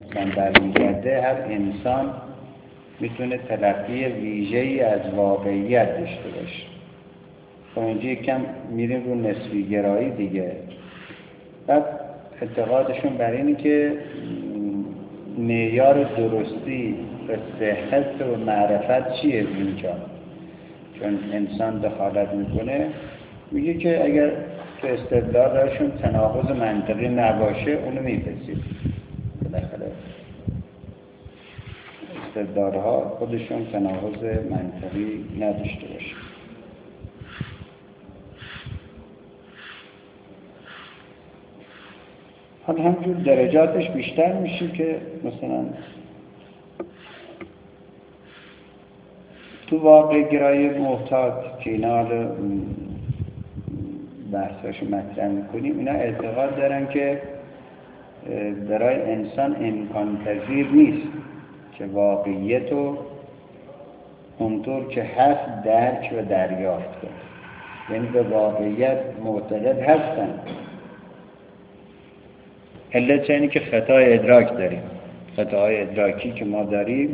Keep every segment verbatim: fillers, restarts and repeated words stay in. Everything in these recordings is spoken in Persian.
انسان برمیگرده، هر انسان میتونه تلقی ویژه‌ای از واقعیت داشته باشه. خب اینجا یکم میریم رو نسبی گرایی دیگه. بعد اعتقادشون بر اینه که معیار درستی و صحت و معرفت چیه اینجا؟ چون انسان دخالت میکنه، میگه که اگر تو استدلالشون تناقض منطقی نباشه اونو میپذیر. بالاخره استدلالها خودشون تناقض منطقی نداشته باشه. حالا همجور درجاتش بیشتر میشه که مثلا تو واقع گرایی محتاط که اینا حالا بحثاشو مطرح میکنیم، اینا اعتقاد دارن که برای انسان امکان پذیر نیست که واقعیت رو اونطور که هست درک و دریافت کنه. یعنی به واقعیت معتقد هستن، علت اینه که خطای ادراک داریم. خطاهای ادراکی که ما داریم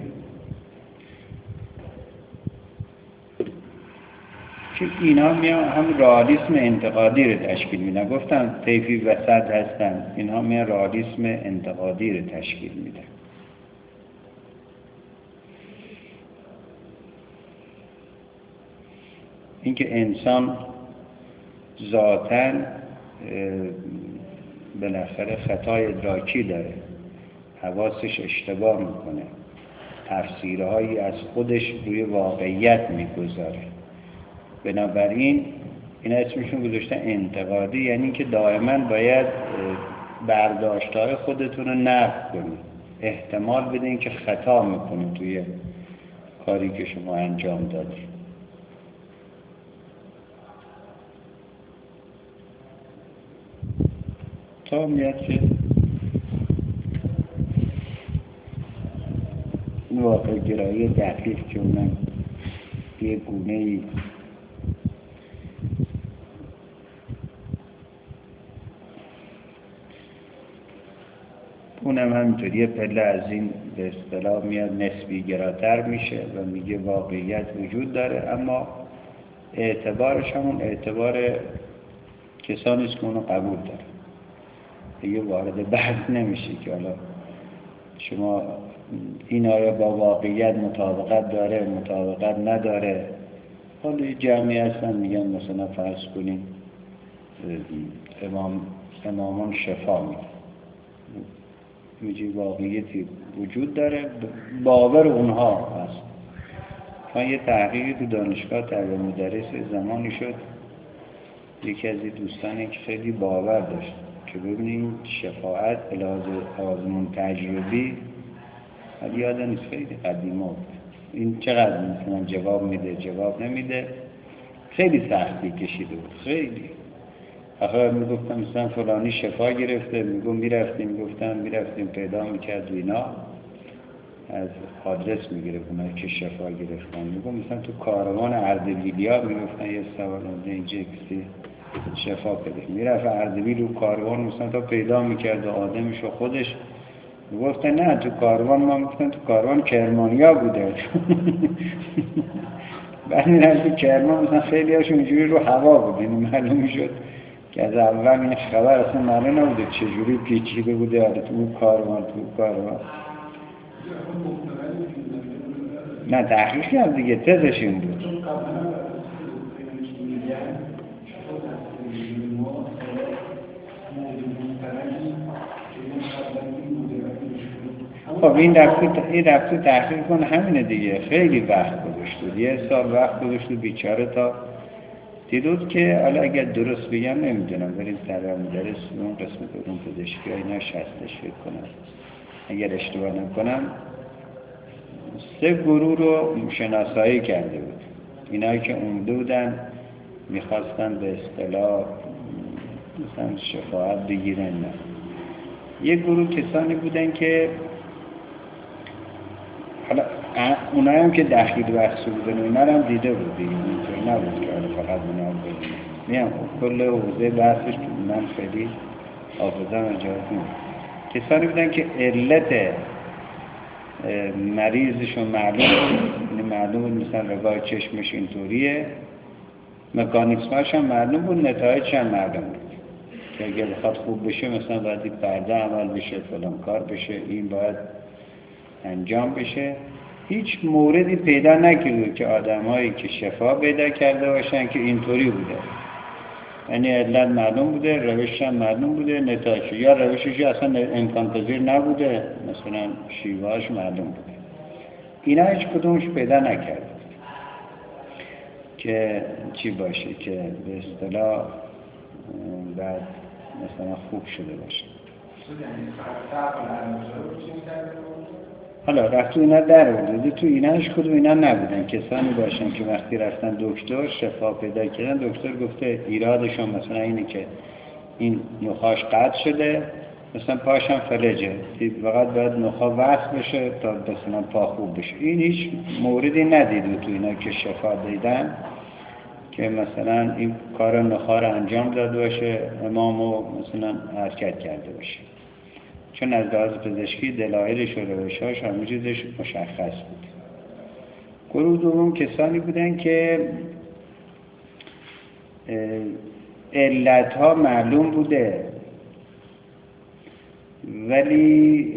که اینا میان هم رئالیسم انتقادی رو تشکیل میدن. گفتم طیفی وسط هستن، اینها میان رئالیسم انتقادی رو تشکیل میدن. اینکه انسان ذاتاً بالاخره خطای ادراکی داره، حواسش اشتباه میکنه، تفسیرهایی از خودش روی واقعیت میگذاره. بنابراین اینا اسمشون گذاشتن انتقادی، یعنی که دائما باید برداشت‌های خودتون رو نقد کنید، احتمال بدین که خطا میکنید توی کاری که شما انجام دادید. تا میاد که واقع گرایی دقیق که اونم یه گونه‌ای اونم همینطور یه پله از این به اصطلاح میاد نسبی گراتر میشه و میگه واقعیت وجود داره، اما اعتبارش همون اعتبار کسانی است که اونو قبول داره. دیگه وارد بحث نمیشه که حالا شما این آیا با واقعیت مطابقت داره، مطابقت نداره. حالا یه جمعی هستن میگن مثلا فرض کنین امام امامان شفا میگن، میگه واقعیتی وجود داره، باور اونها هست. من یه تحقیقی تو دانشگاه طلبه مدرس زمانی شد، یکی از دوستانی که خیلی باور داشت که ببینیم شفاعت علاوه آزمون تجربی، ولی یادم نیست خیلی قدیما بود، این چقدر مثلا جواب میده جواب نمیده، خیلی سختی کشیده بود. خیلی آخه میگفتم مثلا فلانی شفا گرفته، میگم میرفتیم میگفتم میرفتیم پیدا میکرد و اینا از آدرس میگرفت اونایی که شفا گرفتن. میگم مثلا تو کاروان اردبیلیا میگفتن یه سوال اینجا کسی شفا بده، میرفت اردبیل رو کاروان مثلا تا پیدا میکرد و آدمش و خودش. میگفتن نه تو کاروان، ما میگفتن تو کاروان کرمانیا بوده. بعد میرفت تو کرمان مثلا خیلی هاشون اینجوری رو هوا بود، اینو معلوم میشد که از اول این خبر اصلا معلوم نبوده چجوری پیچیده بوده آره تو کاروان تو کاروان. نه تحقیقی هم دیگه تزش این بود. خب این رفته این رفته تحقیق کنه همینه دیگه. خیلی وقت گذاشت، یه سال وقت گذاشت بیچاره تا دیدود که حالا اگر درست بگم نمیدونم، بریم طلبه مدرس اون قسمت اون پزشکی ها اینا شستش فکر کنم، اگر اشتباه نکنم سه گروه رو شناسایی کرده بود. اینایی که اومده بودن میخواستن به اصطلاح مثلا شفاعت بگیرن، نه. یک گروه کسانی بودن که حالا اونایی هم که دخیل بخصی بودن و اینا هم دیده بود دیگه، اینطور نبود که حالا فقط اونا هم بگیرن. میم کل حوزه بحثش من خیلی حافظم اجازت نمید. کسانی بودن که علت مریضشون معلوم بود، معلوم بود مثلا رگای چشمش اینطوریه، مکانیسماش هم معلوم بود، نتایجش هم معلوم بود که اگه بخواد خوب بشه مثلا باید این پرده عمل بشه، فلان کار بشه، این باید انجام بشه. هیچ موردی پیدا نکرده که آدمایی که شفا پیدا کرده باشن که اینطوری بوده، یعنی علت معلوم بوده، روشش هم معلوم بوده، نتایجش یا روشش اصلا امکان پذیر نبوده، مثلا شیوهاش معلوم بوده. اینا هیچ کدومش پیدا نکرده که چی باشه که به اصطلاح بعد مثلا خوب شده باشه. حالا رفت تو اینا در آورده، تو اینا هیچ کدوم اینا نبودن. کسانی باشن که وقتی رفتن دکتر شفا پیدا کردن، دکتر گفته ایرادشون مثلا اینه که این نخاش قطع شده، مثلا پاشم فلجه، فقط باید نخا وصل بشه تا مثلا پا خوب بشه. این هیچ موردی ندیده تو اینا که شفا دیدن که مثلا این کار نخا رو انجام داده باشه، امامو مثلا حرکت کرده باشه، چون از لحاظ پزشکی دلایلش و روش‌هاش همه چیزش مشخص بود. گروه دوم کسانی بودن که علتها معلوم بوده ولی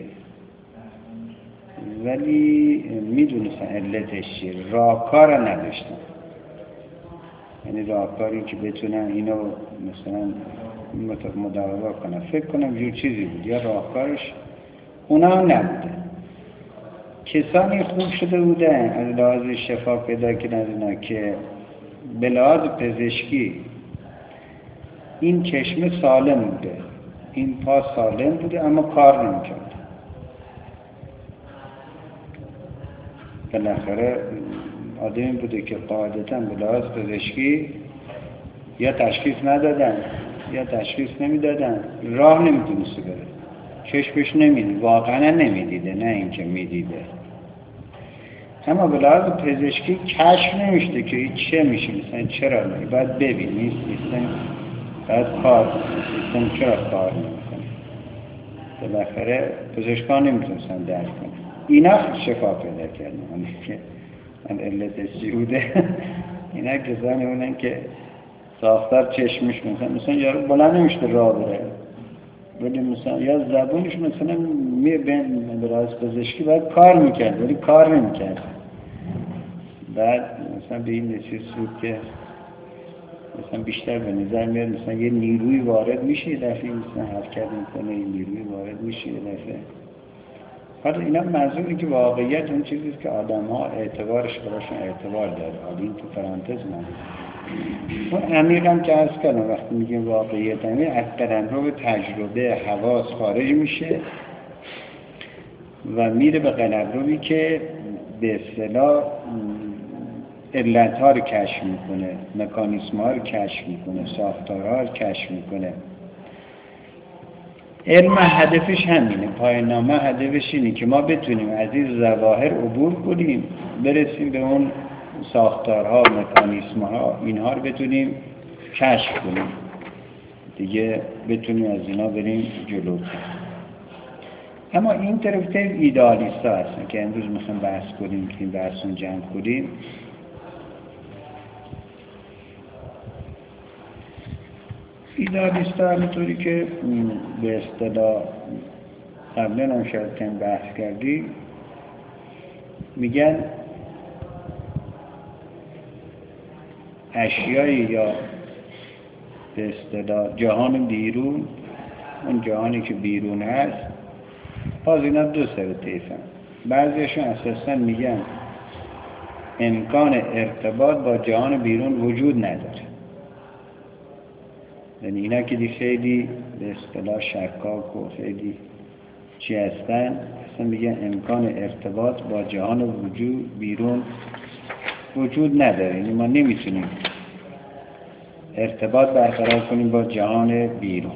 ولی میدونستن علتش چیه، راهکار نداشتن، یعنی راهکاری که بتونن اینو مثلا مداوا کنن. فکر کنم جور چیزی بود یا راهکارش اونا هم نبوده. کسانی خوب شده بودن از لحاظ شفا پیدا کردن اینا که به لحاظ پزشکی این چشم سالم بوده، این پا سالم بوده اما کار نمی‌کرد. بالاخره آدمی بوده که قاعدتاً به لحاظ پزشکی یا تشخیص ندادن یا تشخیص نمیدادن، راه نمیتونسته بره، چشمش نمیدید، واقعا نمیدیده، نه اینکه میدیده، اما به لحاظ پزشکی کشف نمیشته که این چه میشه، مثلا چرا نه، باید ببینید سیستم باید کار سیستم چرا کار نمیکنه. بالاخره پزشکان نمیتونستن درک کنن. اینا شفا پیدا کردن، همین که من علتش چی بوده. اینا کسانی بودن که ساختار چشمش مثلا مثلا یارو بلند نمیشه راه بره، ولی مثلا یا زبونش مثلا می بین براز پزشکی باید کار میکرد ولی کار نمیکرد. بعد مثلا به این نتیجه رسید که مثلا بیشتر به نظر میاد مثلا یه نیروی وارد میشه، یه دفعه مثلا حرکت میکنه، یه نیروی وارد میشه یه دفعه. حالا اینا منظوری که واقعیت اون چیزیست که آدم ها اعتبارش براشون اعتبار داره. حالا این تو پرانتز من اون عمیق هم که عرض کردم وقتی میگیم واقعیت همین از قلمرو به تجربه حواس خارج میشه و میره به قلمروی که به اصطلاح علتها رو کشف میکنه، مکانیسم‌ها رو کشف میکنه، ساختارها رو کشف میکنه. علم هدفش همینه، پایان‌نامه هدفش اینه که ما بتونیم از این ظواهر عبور کنیم، برسیم به اون ساختارها، مکانیسم‌ها، اینها رو بتونیم کشف کنیم دیگه، بتونیم از اینا بریم جلوتر. اما این طرف طرف ایدئالیست‌ها هستن که امروز میخوایم بحث کنیم که این بحثون جمع کنیم. ایدئالیست‌ها همونطوری که به اصطلاح قبلا هم شاید کم بحث کردی، میگن اشیایی یا به اصطلاح جهان بیرون، اون جهانی که بیرون هست، باز اینا دو سر طیفن. بعضیشون اساساً میگن امکان ارتباط با جهان بیرون وجود نداره، یعنی اینا که دی خیلی به اصطلاح شکاک و خیلی چی هستن، اصلا میگن امکان ارتباط با جهان وجود بیرون وجود نداره، یعنی ما نمیتونیم ارتباط برقرار کنیم با جهان بیرون.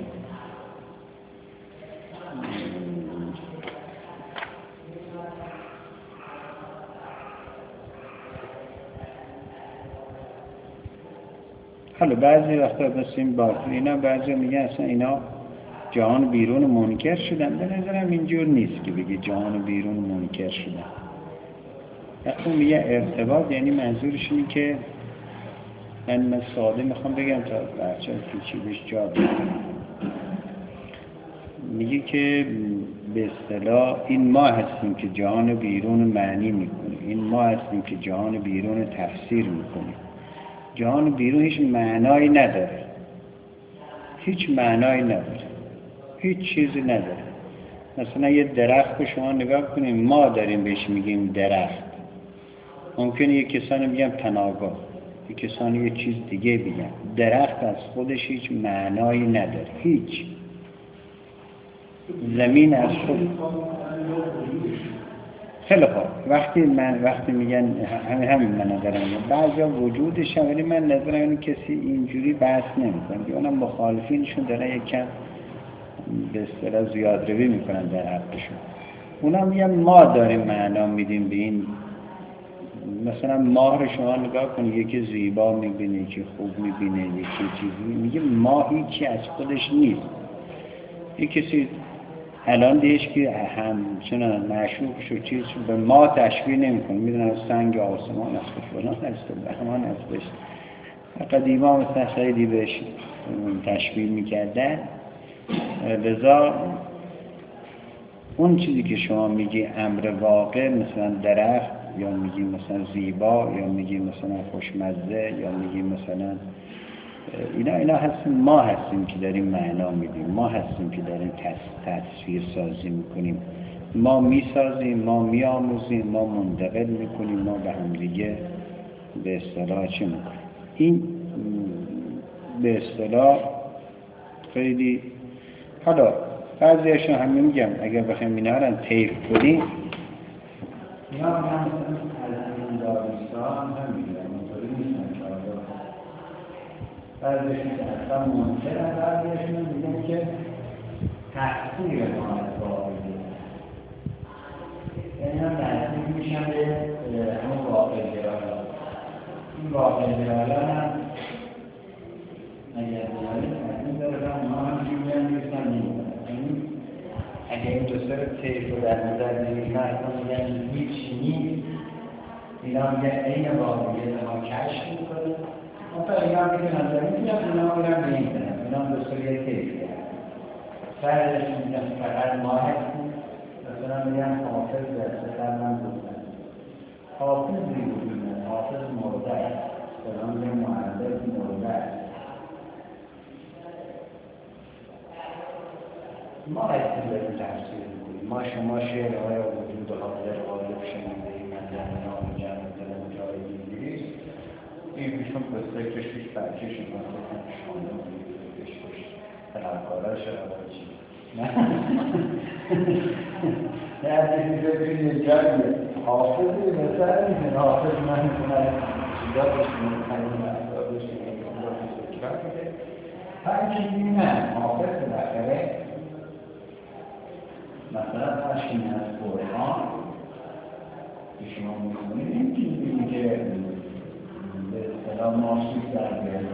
حالا بعضی وقتا بسیم با اینا، بعضی میگن اصلا اینا جهان بیرون منکر شدن. به نظرم اینجور نیست که بگی جهان بیرون منکر شدن. وقتی میگه ارتباط یعنی منظورش اینه که من من ساده میخوام بگم تا بچه ها پیچیدش جا بگم. میگه که به اصطلاح این ما هستیم که جهان بیرون معنی میکنیم، این ما هستیم که جهان بیرون تفسیر میکنیم. جهان بیرون هیچ معنایی نداره، هیچ معنایی نداره، هیچ چیزی نداره. مثلا یه درخت رو شما نگاه کنیم، ما داریم بهش میگیم درخت، ممکنه یه کسانی میگن پناهگاه، یه کسانی یه چیز دیگه بگن. درخت از خودش هیچ معنایی نداره، هیچ. زمین از خود خیلی خوب. وقتی من وقتی میگن همین همین من دارم میگم بعضیا وجودش هم، ولی من نظرم اینه کسی اینجوری بحث نمیکنه که اونم مخالفینشون دارن یک کم به اصطلاح زیادروی میکنن در حقشون. اونا میگن ما داریم معنا میدیم به این. مثلا ماه رو شما نگاه کنید، یکی زیبا میبینه، یکی خوب میبینه، یکی چیزی میگه. ماه هیچی از خودش نیست. یک کسی الان دیش که همچنان معشوق شو چیز شو به ما تشبیه نمی کنه، میدونن سنگ آسمان است و فلان است و بهمان است بهش. قدیما مثلا خیلی بهش تشبیه میکردن. لذا اون چیزی که شما میگی امر واقع، مثلا درخت، یا میگی مثلا زیبا، یا میگی مثلا خوشمزه، یا میگی مثلا اینا اینا هستیم، ما هستیم که داریم معنا میدیم، ما هستیم که داریم تصویر سازی میکنیم، ما میسازیم، ما میآموزیم، ما منتقل میکنیم، ما به هم دیگه به اصطلاح چه میکنیم. این به اصطلاح خیلی حالا بعضیشون هم میگم اگر بخوایم اینا رو طیف کنیم، اینا هم مثلا از این داروستان هم میگم اینطوری نیستن که بعضیشون که اصلا منکرن، بعضیشون میگن که تحصیل ما از واقعی، یعنی هم نزدیک میشن به همون واقع گرایان. این واقع گرایان هم اگر بیاریم از این دارم ما هم میگن میگن میگن اگر این دو سر تیف رو در نظر بگیریم، اصلا میگن هیچ نیست، اینا میگن این واقعیت ما کشف میکنه. مثلا اینا هم میگن نظر میگن اینا میگن به این کنن، اینا هم دو سر یه تیف کنن. سرش میگن فقط ما هستیم. مثلا میگن حافظ در سفر من بودن، حافظ بیرونه، حافظ مرده است، مثلا میگن معلق مرده است. ما هستیم داریم تفسیر میکنیم. ما شما شعرهای وجود حاضر غالب شنیده‌ایم از زمینان جمع دل مجاهد انگلیس. این بیشون قصه کشیش برکش ما کنم شانده بودیم بشکش طلبکارا شرابه چی نه نه از این میگه بگید یه جاییه حافظی بسر میزن حافظ من کنم چیزا بشنیم خیلی مردا بشنیم این کنم فکرها میده همچنین نه حافظ بالاخره مثلا تشکیل از قرآن که شما میخونید این چیزی که به اصطلاح ماسوس در بیارید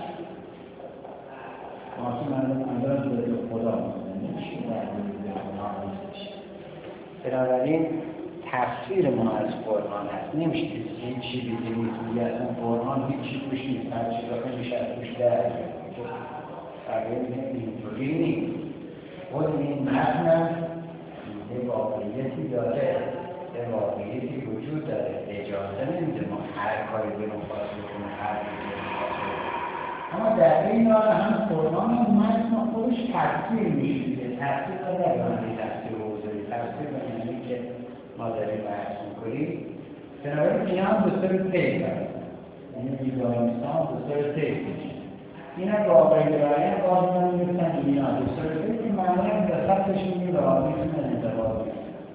ماسوس منظورم به خدا میشه در بیارید خدا نیستش. بنابراین تفسیر ما از قرآن هست. نمیشه که هیچ چیزی که نیست میگه اصلا قرآن هیچ چیز توش نیست، هر چیز رو میشه از توش در بیارید. اینطوری نیست. خود این متن یه واقعیتی داره، یه واقعیتی وجود داره. اجازه نمیده ما هر کاری برون خواست بکنه، هر کاری برون خواست بکنه. اما در این حال هم قرآن هم متن خودش تفسیر میشه. تفسیر داره یعنی تفسیر حوزه‌ای، تفسیر یعنی که ما داریم بحث میکنیم. بنابراین اینا هم به سر طیف داره، یعنی بیزایستان به سر طیف میشه. اینا واقعی برای باز من میگفتن اینا به سر طیف که معنی هم به خطشون میگه واقعی میتونن انتباقی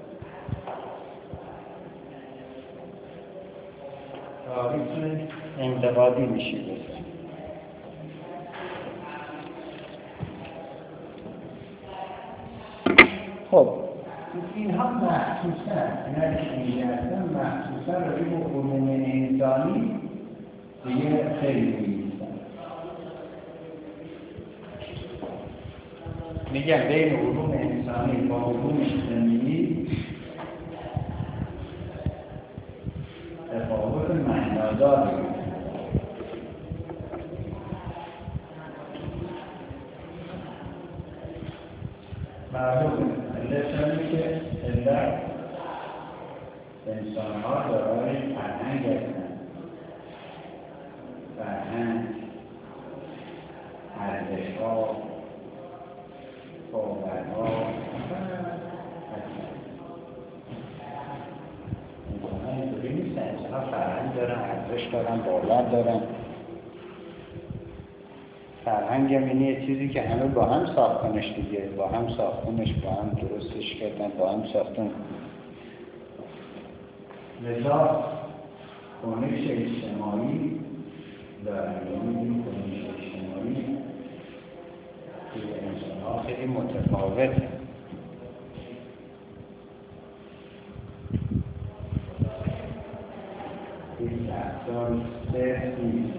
واقعی انتقادی میشه. خب این هم مخصوصا اینا که میگردن مخصوصا راجع به علوم انسانی دیگه خیلی میگیستن. میگم بین علوم انسانی با علوم اجتماعی تفاوت معنادار بود. معلومه علت که علت انسان‌ها دارای فرهنگ هستند. فرهنگ، ارزش‌ها، باورها انسان‌ها اینطوری نیستن. انسان‌ها فرهنگ دارن، ارزش دارن، باور دارن. فرهنگ هم یعنی یه چیزی که همه با هم ساختنش دیگه، با هم ساختنش، با هم درستش کردن، با هم ساختن. لذا کنش اجتماعی دارن، یعنی این کنش اجتماعی که انسان‌ها خیلی متفاوته. این رفتار صرف نیست.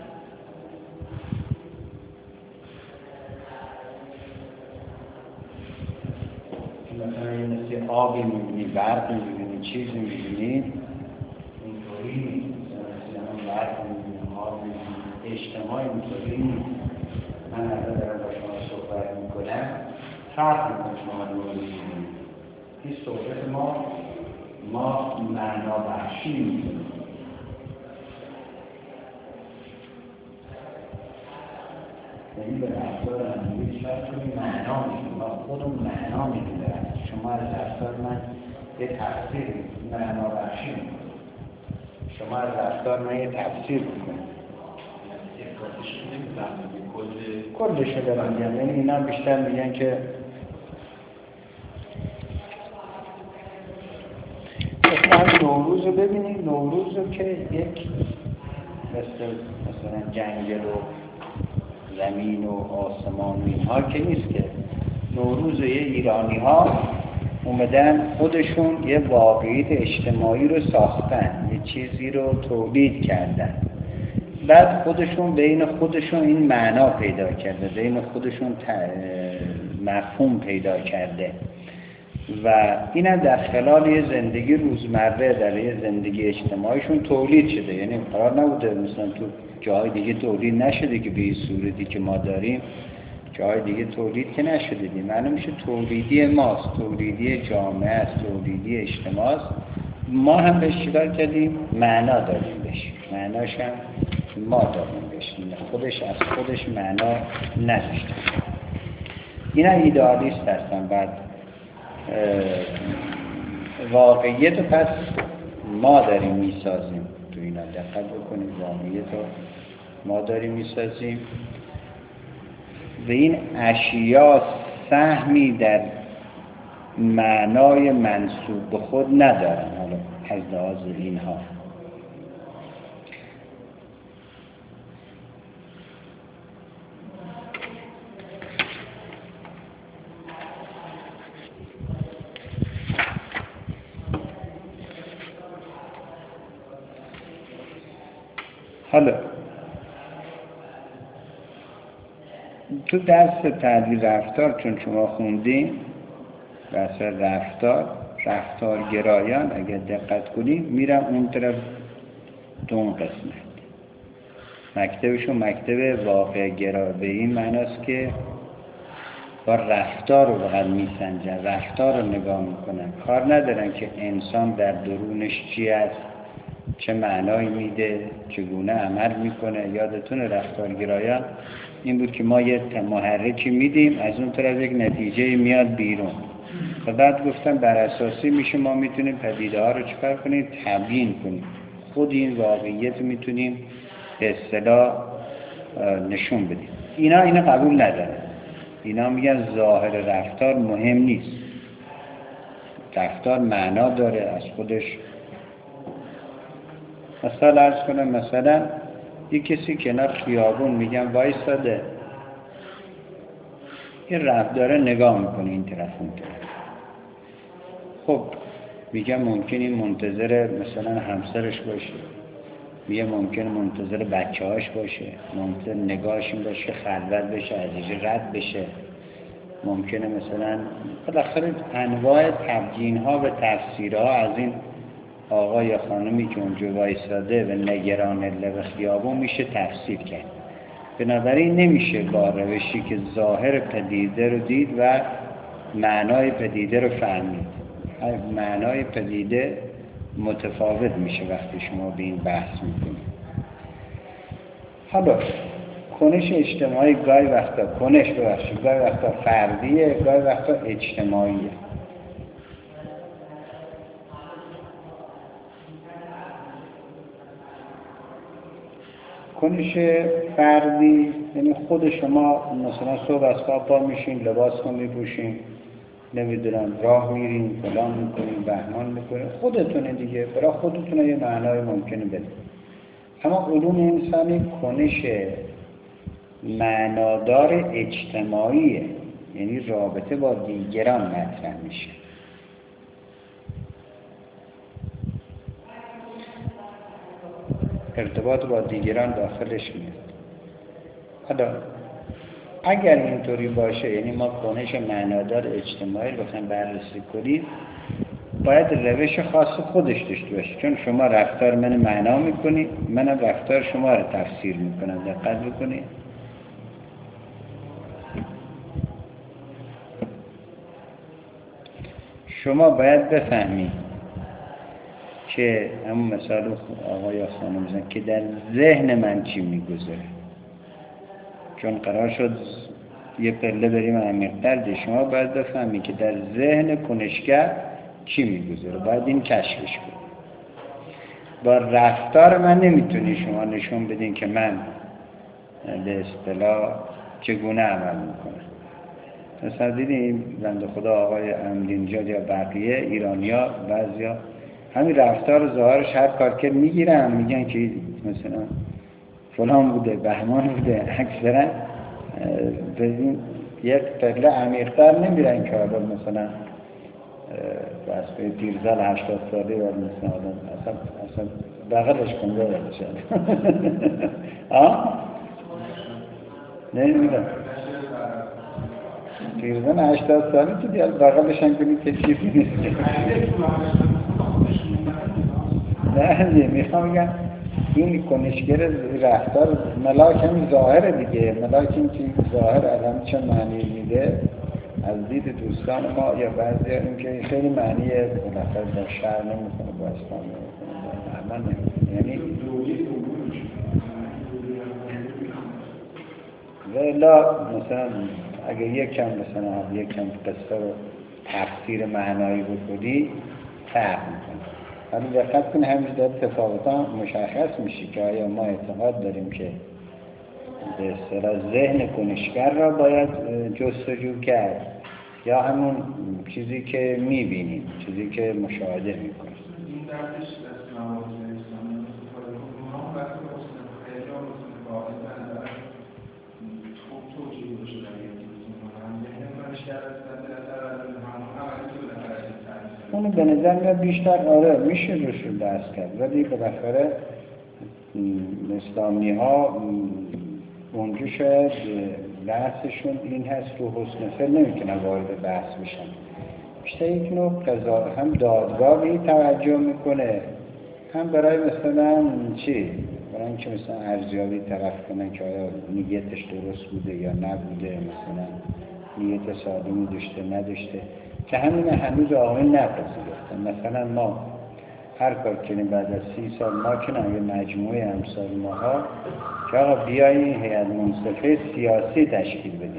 مثلا یه مثل آبی می‌بینی، برق می‌بینی، چیزی می‌بینی، اینطوری نیست. مثلا همون برق می‌بینی، آب می‌بینی، اجتماع اینطوری نیست. من الان دارم با شما صحبت می‌کنم، فرق می‌کنه شما رو می‌بینید. این صحبت ما ما معنا بخشی می‌کنیم. یعنی به رفتار همه هیچ وقت کنیم معنا می‌کنیم. ما خودمون معنا می‌کنیم. شما از رفتار من یه تفسیر معنا بخشی می‌کنید. شما از رفتار من یه تفسیر می‌کنید. کلش رو دارم میگم. یعنی اینا بیشتر میگن که مثلا نوروز رو ببینید. نوروز رو که یک مثل مثلا جنگل و زمین و آسمان و اینها که نیست که. نوروز یه ایرانی ها اومدن خودشون یه واقعیت اجتماعی رو ساختن، یه چیزی رو تولید کردن، بعد خودشون بین خودشون این معنا پیدا کرده، بین خودشون مفهوم پیدا کرده و این هم در خلال یه زندگی روزمره در یه زندگی اجتماعیشون تولید شده. یعنی قرار نبوده مثلا تو جاهای دیگه تولید نشده که به این صورتی که ما داریم، جاهای دیگه تولید که نشده دیم. معلوم میشه تولیدی ماست، تولیدی جامعه است، تولیدی اجتماع است. ما هم بهش چیکار کردیم؟ معنا دادیم بهش. معناش هم ما دادیم بهش. خودش از خودش معنا نداشته. اینا ایدئالیست هستن. بعد واقعیت رو پس ما داریم میسازیم. تو اینا دقت بکنید. واقعیت رو ما داریم میسازیم و این اشیا سهمی در معنای منسوب به خود ندارن. حالا از لحاظ اینها حالا تو درس تعدیل رفتار چون شما خوندین درس رفتار، رفتارگرایان اگر دقت کنید میرم اون طرف تو اون قسمت مکتبشون مکتب واقع گرا. به این معناست که با رفتار رو فقط میسنجن، رفتار رو نگاه میکنن، کار ندارن که انسان در درونش چی است، چه معنایی میده، چگونه عمل میکنه. یادتون رفتارگرایان این بود که ما یه محرکی میدیم، از اون طرف یک نتیجه میاد بیرون و بعد گفتن بر اساسی میشه ما میتونیم پدیده ها رو چکار کنیم؟ تبیین کنیم. خود این واقعیت میتونیم به اصطلاح نشون بدیم. اینا اینا قبول ندارن. اینا میگن ظاهر رفتار مهم نیست، رفتار معنا داره از خودش. مثلا عرض کنم مثلا یک کسی کنار خیابون میگن وایساده، این رفت داره نگاه میکنه این طرف اون طرف. خب میگن ممکن این منتظر مثلا همسرش باشه، میگه ممکن منتظر بچه هاش باشه، ممکن نگاهش این باشه خلوت بشه، از اینجا رد بشه. ممکنه مثلا بالاخره انواع تبیین ها و تفسیرها از این آقا یا خانمی که اونجا وایساده و نگران لب خیابون میشه تفسیر کرد. بنابراین نمیشه با روشی که ظاهر پدیده رو دید و معنای پدیده رو فهمید. معنای پدیده متفاوت میشه وقتی شما به این بحث میکنید. حالا کنش اجتماعی گاهی وقتا کنش ببخشید گاهی وقتا فردیه، گاهی وقتا اجتماعیه. کنش فردی یعنی خود شما مثلا صبح از خواب پا میشین، لباستون میپوشین، نمیدونم راه میرین، فلان میکنین، بهمان میکنین، خودتونه دیگه، برای خودتونه یه معنای ممکنه بده. اما علوم انسانی کنش معنادار اجتماعیه، یعنی رابطه با دیگران مطرح میشه. ارتباط با دیگران داخلش میاد. حالا اگر اینطوری باشه، یعنی ما کنش معنادار اجتماعی رو بخوایم بررسی کنیم، باید روش خاص خودش داشته باشه، چون شما رفتار من معنا میکنید، منم رفتار شما رو تفسیر میکنم. دقت بکنید. شما باید بفهمید که همون مثال آقا یا خانم میزن که در ذهن من چی میگذره، چون قرار شد یه پله بریم عمیق‌تر دی. شما باید بفهمید که در ذهن کنشگر چی میگذره، باید این کشفش کنید. با رفتار من نمیتونی شما نشون بدین که من به اصطلاح چگونه عمل میکنم. مثلا دیدیم بنده خدا آقای امدینجاد یا بقیه ایرانیا بعضیا همین رفتار ظاهرش هر کار که میگیرن میگن که مثلا فلان بوده، بهمان بوده. اکثرا به این یک پله عمیق‌تر نمیرن که حالا مثلا بس به پیرزن هشتاد ساله و مثلا اصلا اصلا بغلش کنده بشه. آه؟ نمیدونم پیرزن هشتاد ساله تو دیال بغلش هم کنید که چیزی نیست. نه میخوام بگم این کنشگر رفتار ملاک همین ظاهره دیگه. ملاک این که ظاهر الان چه معنی میده از دید دوستان ما یا بعضی این که خیلی معنی بالاخره با شر نمیکنه، با اسلام نمیکنه، با معنا نمیکنه. یعنی ولی مثلا اگه یک کم مثلا یک کم قصه رو تفسیر معنایی بکنی فرق میکنه. حالا دقت کنید همین در تفاوت‌ها مشخص میشه که آیا ما اعتقاد داریم که به اصطلاح ذهن کنشگر را باید جستجو کرد یا همون چیزی که میبینیم، چیزی که مشاهده میکنیم. این دردش دست نواز اسلامی اونها وقتی باستن خیلی ها باستن باید بندر خوب توجیه باشه در یک هم ذهن کنشگر هستن در اثر همون عملی که به نظر اونو به نظر میاد بیشتر آره میشه روشون دست کرد، ولی بالاخره اسلامی ها اونجا شاید بحثشون این هست رو حسن فعل نمیتونن وارد بحث بشن. بیشتر یک نوع قضا هم دادگاه به این توجه میکنه، هم برای مثلا چی؟ برای اینکه مثلا ارزیابی طرف کنن که آیا نیتش درست بوده یا نبوده، مثلا نیت سالمی داشته نداشته، که همین هنوز آقایون نپذیرفتن. مثلا ما هر کار کنیم بعد از سی سال ما کنیم یه مجموعه امثال ماها که آقا بیاییم هیئت منصفه سیاسی تشکیل بدیم،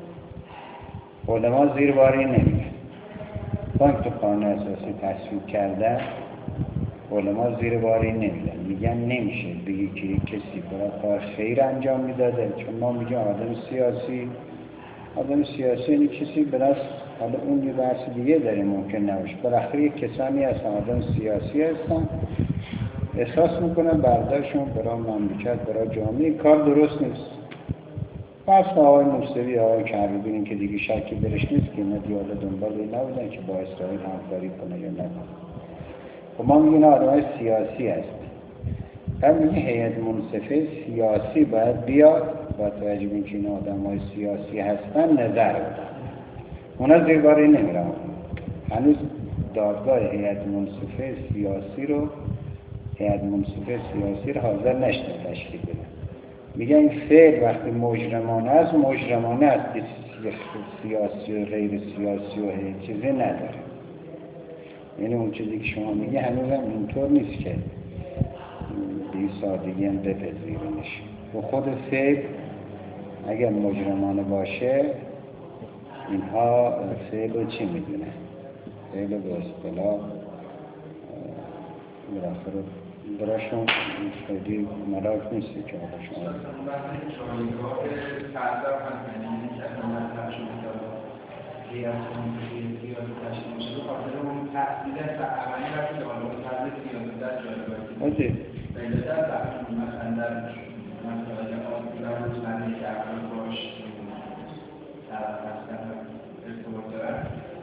علما زیر باری نمیگن. بانک تو قانون اساسی تصویب کردن علما زیر باری نمیدن، میگن نمیشه بگی که کسی برای کار خیر انجام میداده، چون ما میگیم آدم سیاسی آدم سیاسی یعنی کسی براس، حالا اون یه بحث دیگه داره ممکن نباشه، بالاخره یک کسانی هستن آدم سیاسی هستن احساس میکنن برداشتشون برای مملکت برای جامعه کار درست نیست. پس آقای موسوی آقای کربی بینیم که دیگه شکی برش نیست که ندی حالا دنبال این نبودن که با اسرائیل همکاری کنه یا نکنه. خب ما میگیم آدم های سیاسی هست، هم میگه هیئت منصفه سیاسی باید بیاد با توجه به اینکه این آدم های سیاسی هستن نظر بدن. اونا زیر بار این نمیرن. هنوز دادگاه هیئت منصفه سیاسی رو هیئت منصفه سیاسی رو حاضر نشده تشکیل بده. میگن این فعل وقتی مجرمانه است مجرمانه است، سیاسی و غیر سیاسی و هیچ چیزی نداره. یعنی اون چیزی که شما میگی هنوز هم اینطور نیست که بی سادگی هم بپذیرنش. و خود فعل اگر مجرمانه باشه اینها فعل رو چی میدونه؟ فعل به اصطلاح بالاخره براشون خیلی ملاک نیستی که حالا شما جایگاه تعذر هست، یعنی که اصلا مطلب شده که هیئت منصفه سیاسی تشکیل میشه به خاطر اون تحصیل عملی رفت که حالا اون طرز سیاست در جایگاهی و علت از وقتی مثلا در مثلا روزمره که افراد باش طرف هستن ارتباط دارن،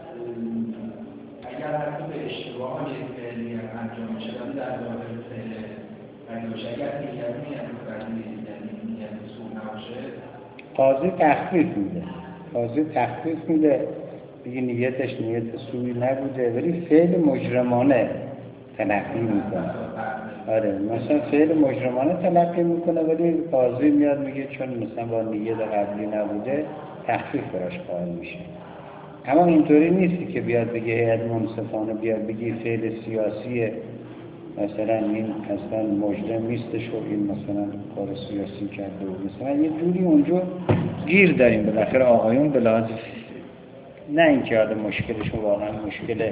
اگر حتی به اشتباه یک فعلی هم انجام میشه ولی در ظاهر فعل اگه باشه، اگر نیتی نیت فردی یعنی نیت سوء نباشه، قاضی تخفیف میده. قاضی تخفیف میده دیگه نیتش نیت سوئی نبوده ولی فعل مجرمانه تلقی میکنه. آره مثلا فعل مجرمانه تلقی میکنه ولی قاضی میاد میگه چون مثلا با نیت قبلی نبوده تخفیف براش قائل میشه. اما اینطوری نیستی که بیاد بگه هیئت منصفانه بیاد بگه فعل سیاسیه مثلا این اصلا مجرم نیستش و این مثلا کار سیاسی کرده و مثلا یه جوری اونجا گیر داریم بالاخره آقایون به لحاظ نه اینکه حالا مشکلشون واقعا مشکل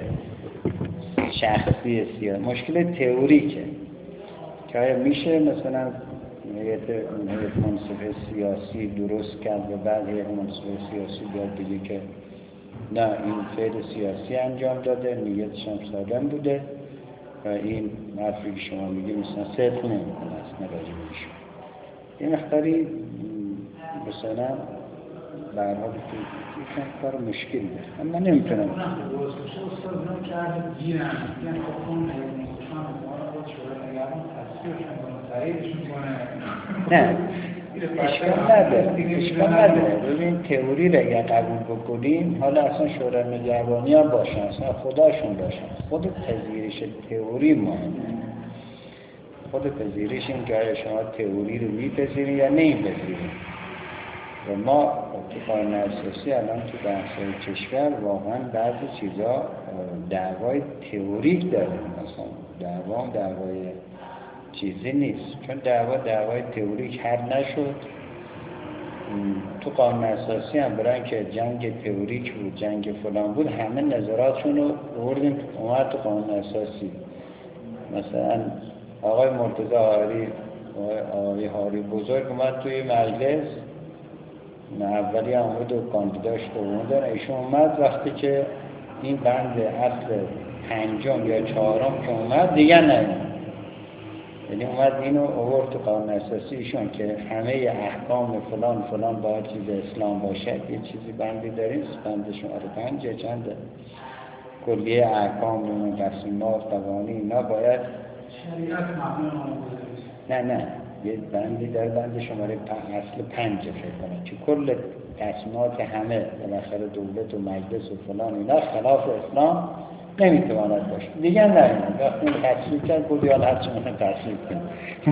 شخصی سیاسی، مشکل تئوریکه که آیا میشه مثلا هیئت منصفه سیاسی درست کرد و بعد هیئت منصفه سیاسی بیاد بگه که نه این فعل سیاسی انجام داده نیتش هم سالم بوده و این حرفی که شما میگی مثلا صدق نمیکنه اصلا راجع به شما. این مقداری مثلا به هر حال یکم کار مشکلی داره اما نمیتونم نه استاد نام کرده گیرن یعنی اون نمیخوام خود شورای نگهبان تصویرشون کنه تاییدشون کنه نه اشکال نداره اشکال نداره. ببین تئوری رو اگر قبول بکنیم حالا اصلا شورای نگهبانی هم باشن اصلا خداشون باشن خود پذیرش تئوری مهمه. خود پذیرش این که شما تئوری رو میپذیرید یا نمیپذیرید. و ما تو قانون اساسی الان تو بحث‌های کشور واقعا بعضی چیزا دعوای تئوریک داریم، مثلا دعوا دعوای چیزی نیست چون دعوا دعوای تئوریک حل نشد. تو قانون اساسی هم برای که جنگ تئوریک بود جنگ فلان بود همه نظراتشون رو آوردیم اومد تو قانون اساسی. مثلا آقای مرتضی هاری آقای هاری بزرگ اومد توی مجلس نه اولی هم اومد و کاندیداش رو اومدن ایشون اومد وقتی که این بند اصل پنجم یا چهارم که اومد دیگه نه یعنی اومد اینو آورد تو قانون اساسی ایشون که همه احکام فلان فلان باید چیز اسلام باشد. یه چیزی بندی داریم بند شماره پنج یا چنده کلیه احکام و تصمیمات قوانین اینا باید شریعت مبنی نه نه یه بندی در بند شماره پ... اصل پنج فکر کنم که کل تصمیمات همه بالاخره دولت و مجلس و فلان اینا خلاف اسلام نمیتواند باشه دیگه نه وقتی تصویب کرد گفت یا هر چی میخواد تصویب کنیم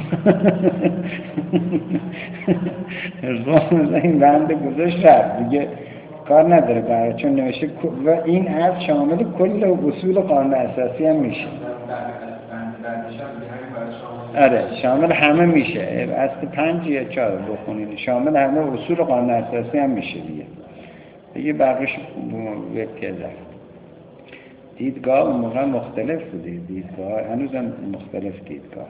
ارزان این بند گذاشت رفت دیگه کار نداره برای چون نوشته و این از شامل کل اصول قانون اساسی هم میشه. آره شامل همه میشه اصل پنج یا چهار بخونید شامل همه اصول قانون اساسی هم میشه دیگه دیگه بقیش وب کرده. دیدگاه اون موقع مختلف بوده دیدگاه هنوز هم مختلف دیدگاه.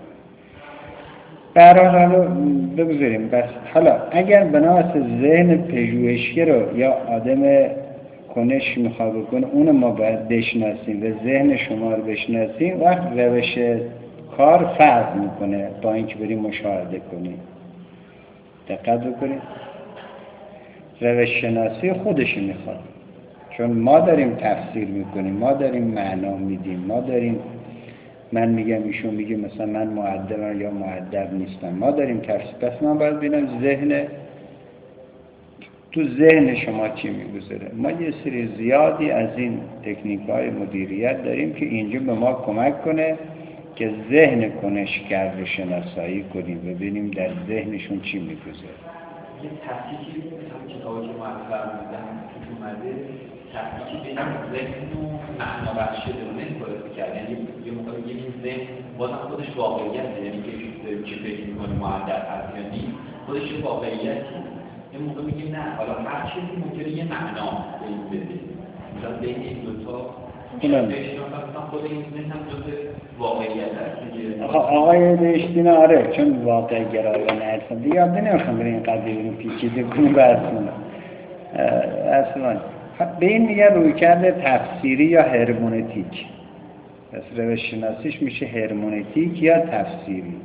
برای حالا بگذاریم بس حالا اگر بنابرای ذهن پژوهشگر رو یا آدم کنش میخواد بکنه اون ما باید بشناسیم و ذهن شما رو بشناسیم وقت روش کار فرق میکنه با اینکه بریم مشاهده کنیم. دقت بکنیم روش شناسی خودش میخواد چون ما داریم تفسیر میکنیم ما داریم معنا میدیم ما داریم من میگم ایشون میگه مثلا من مؤدبم یا مؤدب نیستم ما داریم تفسیر. پس من باید ببینم ذهن تو ذهن شما چی میگذره. ما یه سری زیادی از این تکنیک‌های مدیریت داریم که اینجا به ما کمک کنه که ذهن کنشگر رو شناسایی کنیم، ببینیم در ذهنشون چی میگذره. یه تفکیکی مثلا کتابی که مطرح می‌کنم توش اومده، تفکیکی بین ذهن و معنا بخشی رو نمی‌کنه کرد. یعنی یه موقع یه ذهن بازم خودش واقعیته، یعنی که چی فکر می‌کنه مؤدب هست یا نیست، خودش یه واقعیتی. یه موقع میگیم نه، حالا هر چیزی ممکنه یه معنا به این بده. مثلا بین این دوتا اونم خود این ذهن هم جزء واقعیت هست. آقای رشدین آره، چون واقع گرایانه هستم دیگه یاد نمیخوام برای این قضیه رو پیچیده کنیم برسونم. اصلا به این میگه رویکرد تفسیری یا هرمونتیک. پس روش شناسیش میشه هرمونتیک یا تفسیری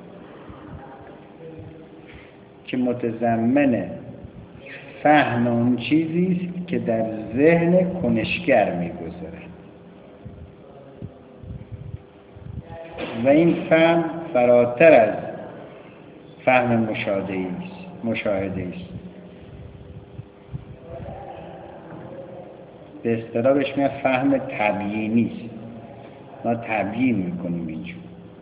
که متضمن فهم اون چیزی است که در ذهن کنشگر میگذره و این فهم فراتر از فهم مشاهده است مشاهده است به اصطلاح بهش میگن فهم تبیینی است. ما تبیین میکنیم اینجا.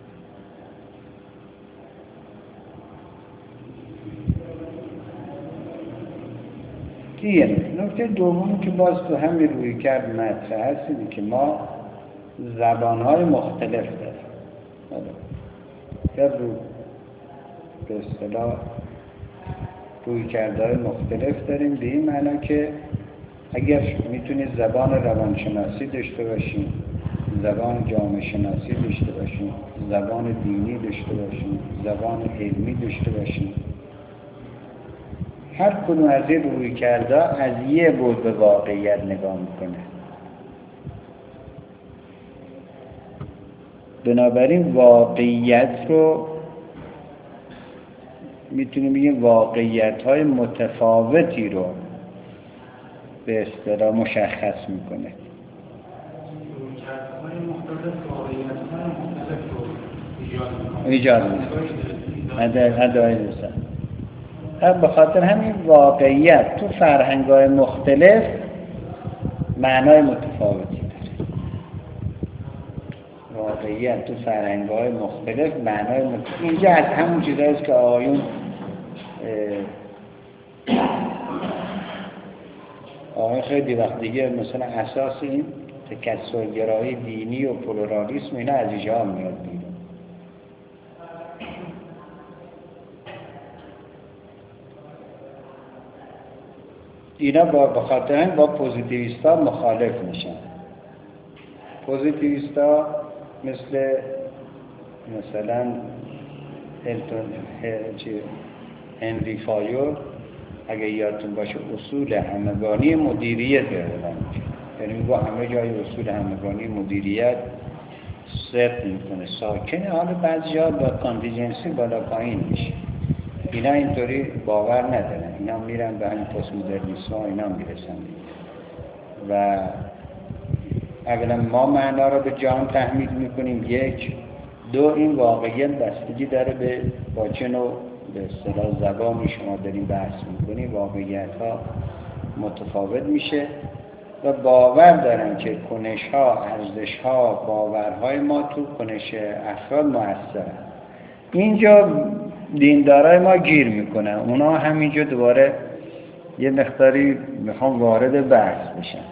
دیگه نکته دومی که باز تو همین روی کرد مطرح هست اینه که ما زبانهای مختلف داریم. یا رو به اصطلاح روی کردهای مختلف داریم به این معنا که اگر میتونید زبان روانشناسی داشته باشین، زبان جامعه شناسی داشته باشین، زبان دینی داشته باشین، زبان علمی داشته باشین، هر کدوم از این روی کرده از یه بود به واقعیت نگاه میکنه. بنابراین واقعیت رو میتونیم بگیم واقعیت های متفاوتی رو به اصطلاح مشخص میکنه. ایجاد میکنه ادای دوستان. به خاطر همین واقعیت تو فرهنگ‌های مختلف معنای متفاوتی داره. واقعیت تو فرهنگ‌های مختلف معنای متفاوتی. اینجا از همون چیزایی است که آقایون آقایون خیلی وقت دیگه مثلا اساس این تکثرگرایی دینی و پلورالیسم اینا از اینجا میاد بیرون. اینا با بخاطر این با پوزیتیویستا مخالف میشن. پوزیتیویستا مثل مثلا هنری فایور اگه یادتون باشه اصول همگانی مدیریت اعلام میشه. یعنی میگه همه جای اصول همگانی مدیریت صدق میکنه ساکنه، حالا بعضی جا با کانتیجنسی بالا پایین میشه. اینا اینطوری باور ندارن، اینا میرن به همین پست مدرنیسم ها اینا میرسن و اولا ما معنا رو به جان تحمیل میکنیم. یک دو این واقعیت بستگی داره به با چه نوع به اصطلاح زبانی شما داریم بحث میکنیم، واقعیت ها متفاوت میشه و باور دارن که کنش ها، ارزش ها، باورهای ما تو کنش افراد مؤثرن. اینجا دیندارای ما گیر میکنن، اونا همینجا دوباره یه مقداری میخوان وارد بحث بشن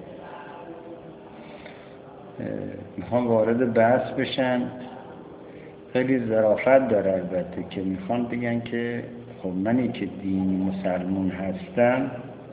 میخوان وارد بحث بشن خیلی ظرافت داره البته که میخوان بگن که خب منی که دینی مسلمون هستم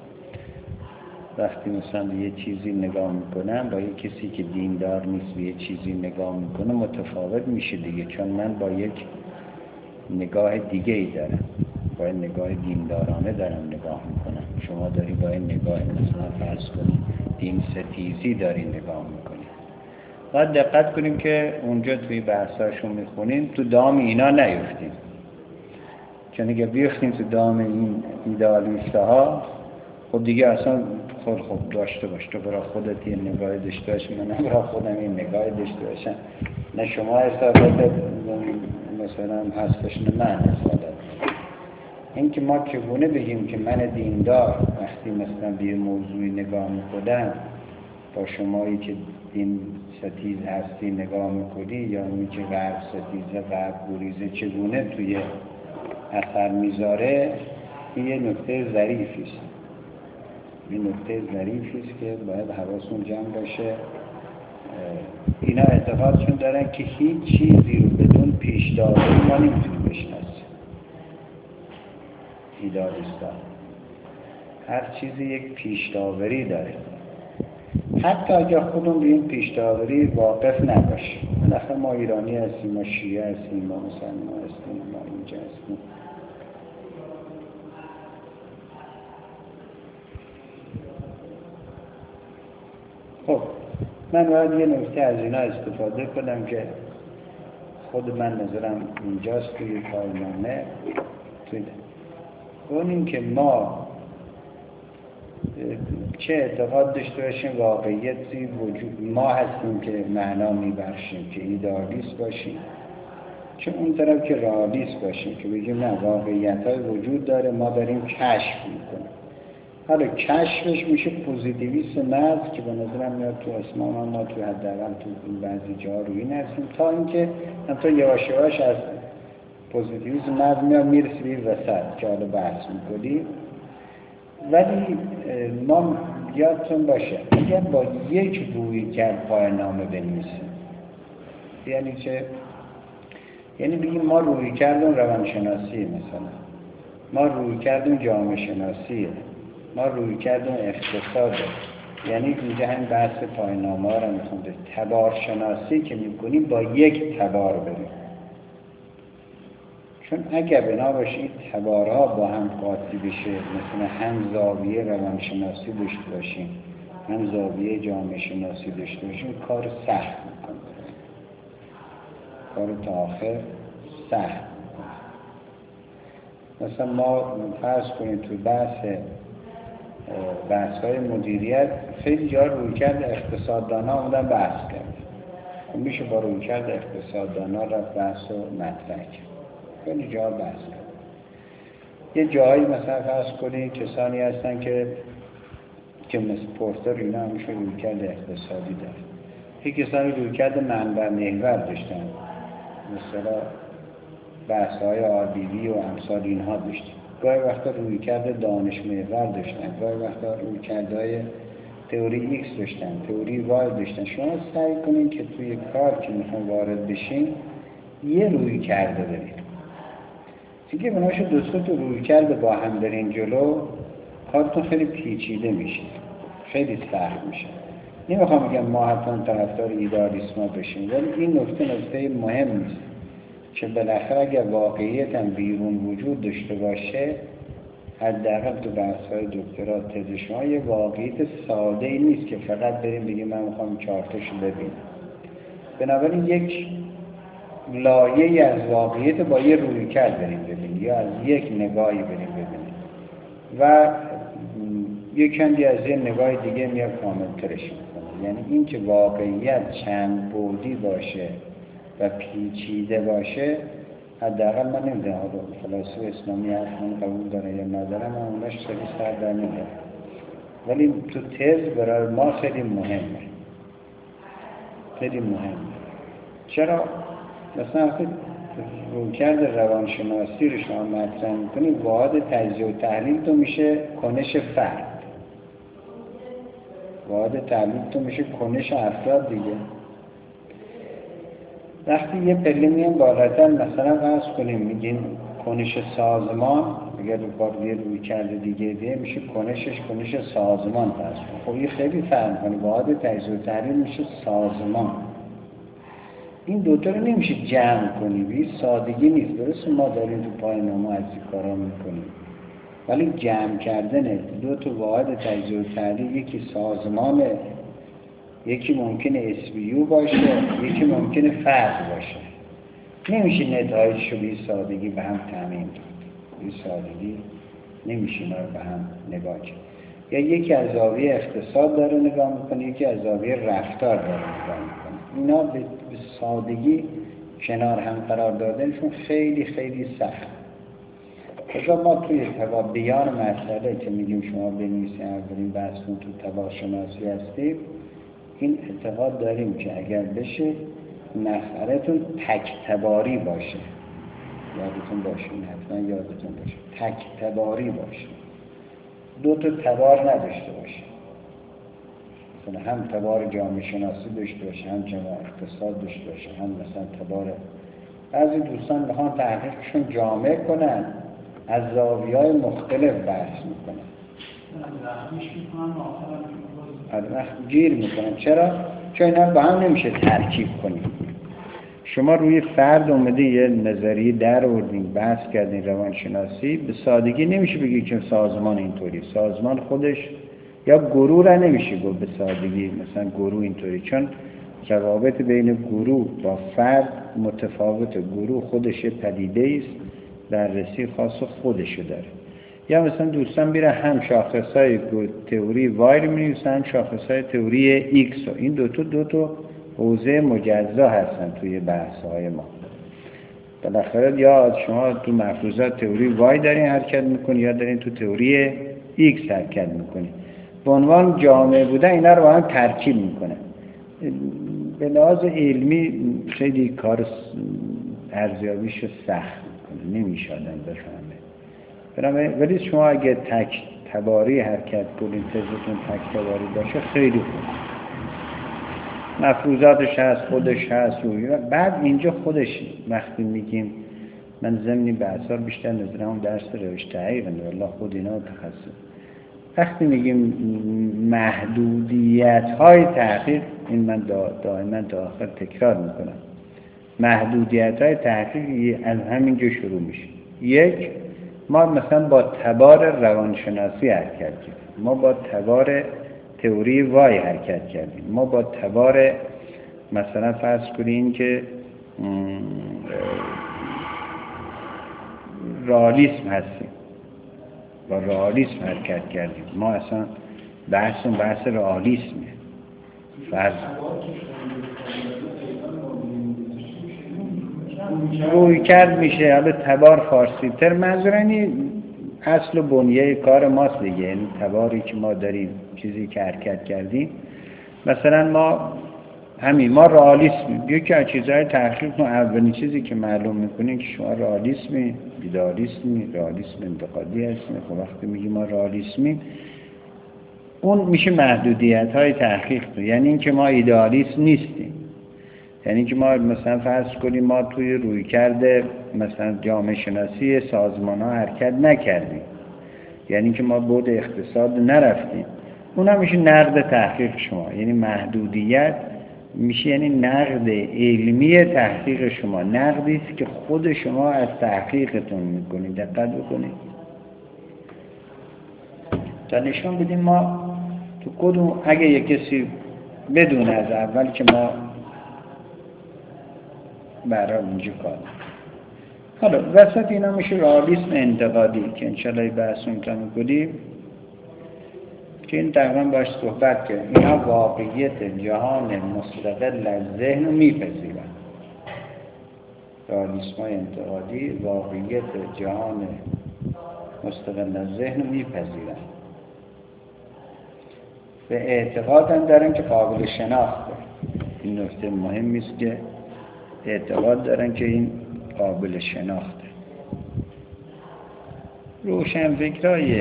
وقتی مثلا به یه چیزی نگاه میکنم با یه کسی که دیندار نیست به یه چیزی نگاه میکنه متفاوت میشه دیگه، چون من با یک نگاه دیگه ای دارم، با این نگاه دیندارانه دارم نگاه میکنم، شما داری با این نگاه مثلا فرض کنید دین ستیزی داری نگاه میکنید. باید دقت کنیم که اونجا توی بحثاشون میخونیم تو دام اینا نیفتیم، چون اگه بیفتیم تو دام این ایدئالیسته ها خب دیگه اصلا خود خب داشته باش، تو برای خودت یه نگاه داشته باش، من برای خودم یه نگاه داشته باشم، نه شما اصالت مثلا هستش نه من اصالت. این که ما چگونه بگیم که من دیندار وقتی مثلا به یه موضوعی نگاه میکنم با شمایی که دین ستیز هستی نگاه میکنی یا اونی که غرب ستیزه غرب گریزه چگونه توی اثر میذاره، این یه نکته ظریفی است. این نکته ظریفی است که باید حواسون جمع باشه. اینا اعتقادشون دارن که هیچ چیزی رو بدون پیش‌داوری ما نمیتونیم بشناسیم. ایدالیستان هر چیزی یک پیش‌داوری داره، حتی اگر خودمون به این پیش‌داوری واقف نباشیم. بالاخره ما ایرانی هستیم، ما شیعه هستیم، ما مسلمان هستیم، ما اینجا هستیم. خب من باید یه نکته از اینا استفاده کنم که خود من نظرم اینجاست توی پایان‌نامه. توی اون این که ما چه اعتقاد داشته باشیم واقعیتی وجود ما هستیم که معنا میبخشیم، که ایدئالیست باشیم، چه اون طرف که رئالیست باشیم که بگیم نه واقعیت های وجود داره، ما داریم کشف میکنیم. حالا کشفش میشه پوزیتیویسم محض که به نظرم میاد تو اسلام ما تو حداقل تو این بعضی جاها روی این هستیم، تا اینکه هم تا یواش یواش از پوزیتیویسم محض میاد میرسی به وسط که حالا بحث میکنیم. ولی ما یادتون باشه اگر با یک روی کرد پایان نامه بنویسیم، یعنی چه؟ یعنی بگیم ما روی کردون روانشناسی، مثلا ما روی کردون جامعه شناسیه، ما روی کردون اقتصاده، یعنی اینجا هم بحث پایان نامه ها رو میخونده. تبار شناسی که میکنیم با یک تبار بریم، چون اگر بنا باشه این تبارها با هم قاطی بشه، مثلا هم زاویه روانشناسی داشته باشیم هم زاویه جامعه شناسی داشته باشیم، کار سخت میکنه، کار تا آخر سخت میکنه. مثلا ما فرض کنیم تو بحث بحث های مدیریت خیلی جا رویکرد اقتصاددانا آمدن بحث کرد، میشه با رویکرد اقتصاددانا رفت بحث رو مطرح کرد، خیلی جا بحث کرد. یه جایی مثلا فرض کنید کسانی هستن که که مثل پورتر اینا همیشه رویکرد اقتصادی داره، یه کسانی رویکرد منبع محور داشتن، مثلا بحث های آبیوی و امثال اینها داشتن، گاهی وقتا رویکرد دانش محور داشتن، گاهی وقتا رویکردهای تئوری ایکس داشتن، تئوری وای داشتن. شما سعی کنین که توی کار که میخوان وارد بشین یه روی کرده برید، دیگه بناش دوستا تو روی کرده با هم برین جلو، کارتون خیلی پیچیده میشه، خیلی سخت میشه. نمیخوام بگم ما حتما طرفدار ایدئالیسم بشیم، ولی این نکته نکته مهم نیست که بالاخره اگر واقعیت هم بیرون وجود داشته باشه، حداقل تو بحث‌های دکترا تز شما یه واقعیت ساده ای نیست که فقط بریم بگیم من میخوام چارتاشو ببینم. بنابراین یک لایه‌ای از واقعیت با یه رویکرد بریم ببینیم یا از یک نگاهی بریم ببینیم و یک کمی از یه نگاه دیگه میاد کامل‌ترش میکنه. یعنی این که واقعیت چند بعدی باشه و پیچیده باشه، حداقل من نمیدونم فلاسفه اسلامی حرفمون قبول داره یا نداره، من اوناش خیلی سر در نمیارم، ولی تو تز برای ما خیلی مهمه، خیلی مهمه. چرا؟ مثلا وقتی رویکرد روانشناسی رو شما مطرح میکنی، واحد تجزیه و تحلیل تو میشه کنش فرد، واحد تحلیل تو میشه کنش افراد دیگه. وقتی یه پله میان بالاتر، مثلا فرض کنیم میگین کنش سازمان، اگر رو بار یه روی کرده دیگه دیگه میشه کنشش کنش سازمان فرض کنیم. خب یه خیلی فرق کنه، واحد تجزیه و تحلیل میشه سازمان. این دوتا رو نمیشه جمع کنی، به سادگی نیست. درسته ما داریم تو پایان نامه از این کارا میکنیم، ولی جمع کردن دو تا واحد تجزیه و تحلیل، یکی سازمانه، یکی ممکنه اس بی یو باشه، یکی ممکنه فرد باشه، نمیشه نتایجشو به سادگی به هم تعمیم داد، به سادگی نمیشه اینا رو به هم نگاه کرد. یا یکی از زاویه اقتصاد داره نگاه میکنه، یکی از زاویه رفتار داره نگاه میکنه. اینا به سادگی کنار هم قرار دادنشون خیلی خیلی سخت. کجا ما توی تبا بیان مسئله که میگیم شما بنویسید اولین بحثتون تو تباشناسی هستید، این اعتقاد داریم که اگر بشه مسئلهتون تک تباری باشه. یادتون باشه، این حتما یادتون باشه، تک تباری باشه، دو تا تبار نداشته باشه. مثلا هم تبار جامعه شناسی داشته باشه، هم جامعه اقتصاد داشته باشه، هم مثلا تبار. بعضی دوستان میخوان تحقیقشون جامع کنن، از زاویه‌های مختلف بحث میکنن، از گیر میکنن. چرا؟ چون اینا با هم نمیشه ترکیب کنیم. شما روی فرد اومده یه نظریه در آوردین، بحث کردین روانشناسی، به سادگی نمیشه بگی که سازمان اینطوری، سازمان خودش یا گروه را نمیشه گفت به سادگی مثلا گروه اینطوری، چون روابط بین گروه با فرد متفاوته. گروه خودش پدیده است، بررسی خاص خودشو داره. یا مثلا دوستان میره هم شاخصهای تئوری وای رو می‌نویسن، هم شاخصهای تئوری ایکس، و این دو تا دو تا حوزه مجزا هستن توی بحث‌های ما. بالاخره یا شما تو مفروضات تئوری وای دارین حرکت میکنی یا دارین تو تئوری ایکس حرکت میکنی. به عنوان جامعه بودن اینا رو با هم ترکیب میکنه. به لحاظ علمی خیلی کار ارزیابیش سخت میکنه، نمیشه آدم بفهمه. ولی شما اگه تک تباری حرکت کنید، تزتون تک تباری باشه خیلی خوب. مفروضاتش هست، خودش هست، و بعد اینجا خودش وقتی میگیم من ضمنی بحثا بیشتر نظرم اون درس روش تحقیق نه والله خود اینا تخصص. وقتی میگیم محدودیت های تحقیق، این من دائما تا آخر تکرار میکنم، محدودیت های تحقیق از همینجا شروع میشه. یک، ما مثلا با تبار روانشناسی حرکت کردیم، ما با تبار تئوری وای حرکت کردیم، ما با تبار مثلا فرض کنین که رئالیسم هستیم، با رئالیسم حرکت کردیم. ما اصلا بحثمون بحث رئالیسمه. فرض روی کرد میشه، حالا تبار فارسی تر منظورنی اصل و بنیه کار ماست دیگه، یعنی تباری که ما داریم، چیزی که حرکت کردیم. مثلا ما همین ما رئالیسمیم، یکی از چیزهای تحقیق ما اولین چیزی که معلوم میکنیم که شما رئالیسمی، ایدئالیسمی، رئالیسم انتقادی هستیم. خب وقتی میگیم ما رئالیسمیم، اون میشه محدودیت های تحقیق، یعنی اینکه ما ایدئالیست نیستیم. یعنی که ما مثلا فرض کنیم ما توی رویکرد مثلا جامعه شناسی سازمان ها حرکت نکردیم، یعنی که ما بعد اقتصاد نرفتیم. اون هم میشه نقد تحقیق شما، یعنی محدودیت میشه یعنی نقد علمی تحقیق شما، نقدی است که خود شما از تحقیقتون میکنید. دقت بکنید تا نشون بدیم ما تو کدوم، اگه یک کسی بدون از اول که ما برای اینجا کار. حالا وسط اینا میشه رئالیسم انتقادی که انشالله بحثون تمام کنیم، که این تقریبا باش صحبت کرد. اینا واقعیت جهان مستقل از ذهن رو میپذیرن. رئالیسم انتقادی واقعیت جهان مستقل از ذهن رو میپذیرن. به اعتقاد هم دارن که قابل شناخته. این نکته مهمی است که اعتقاد دارن که این قابل شناخته. روشنفکرای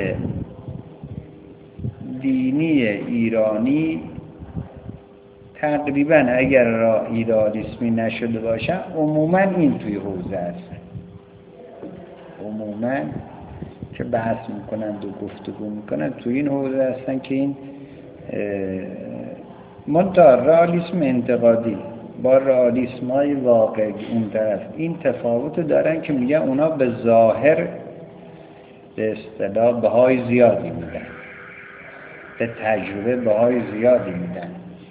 دینی ایرانی تقریبا اگر را ایدئالیسمی نشده باشن عموما این توی حوزه هستن، عموما که بحث میکنن و گفتگو میکنن توی این حوزه هستن که این منتها رئالیسم انتقادی با رئالیسم های واقعی اون طرف این تفاوت دارن که میگن اونا به ظاهر به اصطلاح بهای زیادی میدن، به تجربه بهای زیادی میدن،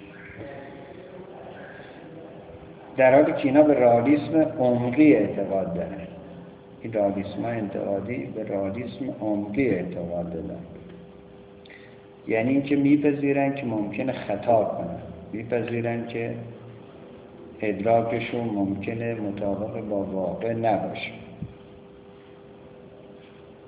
در حالی که اینا به رئالیسم عمقی اعتقاد دارن. این رئالیسم انتقادی به رئالیسم عمقی اعتقاد دارن، یعنی اینکه میپذیرن که ممکنه خطا کنن، میپذیرن که ادراکشون ممکنه مطابق با واقع نباشه.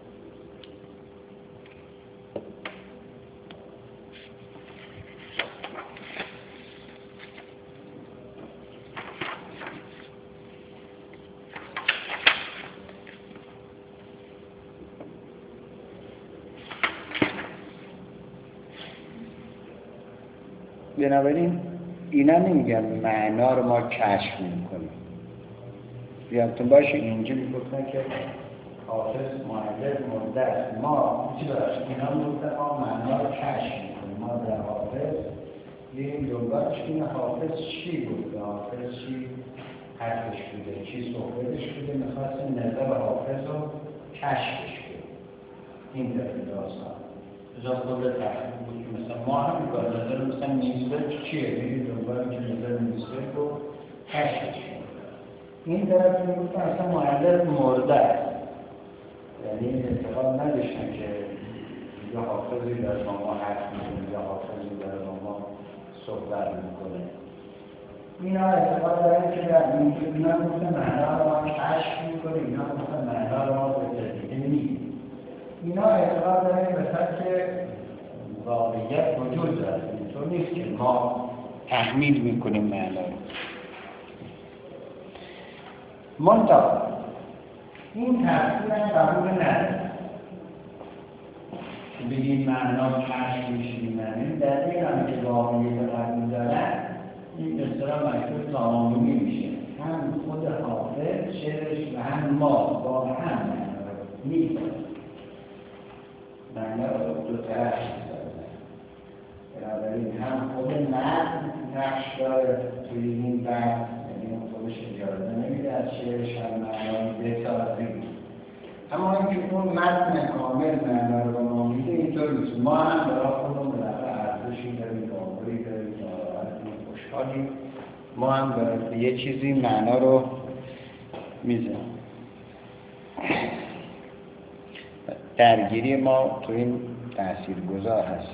بنابراین اینا نمیگن معنا رو ما کشف میکنیم. یادتون باشه اینجا میگفتن که حافظ معلق مرده است، ما چی براش اینا میگفتن ما معنا رو کشف میکنیم. ما در حافظ یه دنبالش این حافظ چی بود، حافظ چی حرفش بوده، چی صحبتش بوده، میخواستیم نظر حافظ رو کشفش کنیم. این در داستان اجازه قبل تحقیق بود که مثلا ما هم میگوید نظر مثلا نیسبت چیه، میگه دنبال که نظر نیسبت رو کشفش کنیم. این طرف میگفتن اصلا معلق مرده است، یعنی این اعتقاد نداشتن که یا حافظی در با ما حرف میکنه یا حافظی در با ما صحبت میکنه. اینا اعتقاد دارن که در اینا گفتن معنا رو ما کشف میکنه، اینا گفتن معنا رو ما به تدریجه نیست. اینا اعتقاد دارن به که واقعیت وجود داره، اینطور نیست که ما تحمیل میکنیم معنا رو. منطقه این تفسیر هم قبول نداره که بگیم معنا کشف میشیم. یعنی در این هم که واقعیت قبول دارن این بسیار مکتوب تعاملی میشه، هم خود حافظ شعرش و هم ما با هم معنا رو میدونیم، معنا رو دو طرف می‌سازن. بنابراین هم خود متن نقش داره توی این بحث، یعنی خودش اجازه نمیده از شعرش هم معنا بسازیم، اما اینکه اون متن کامل معنا رو به ما میده اینطور نیست. ما هم برای خودمون بالاخره ارزشی داریم، باوری داریم، ناراحتیم، خوشحالیم، ما هم به یه چیزی معنا رو میزنیم. درگیری ما تو این تاثیرگذار هست.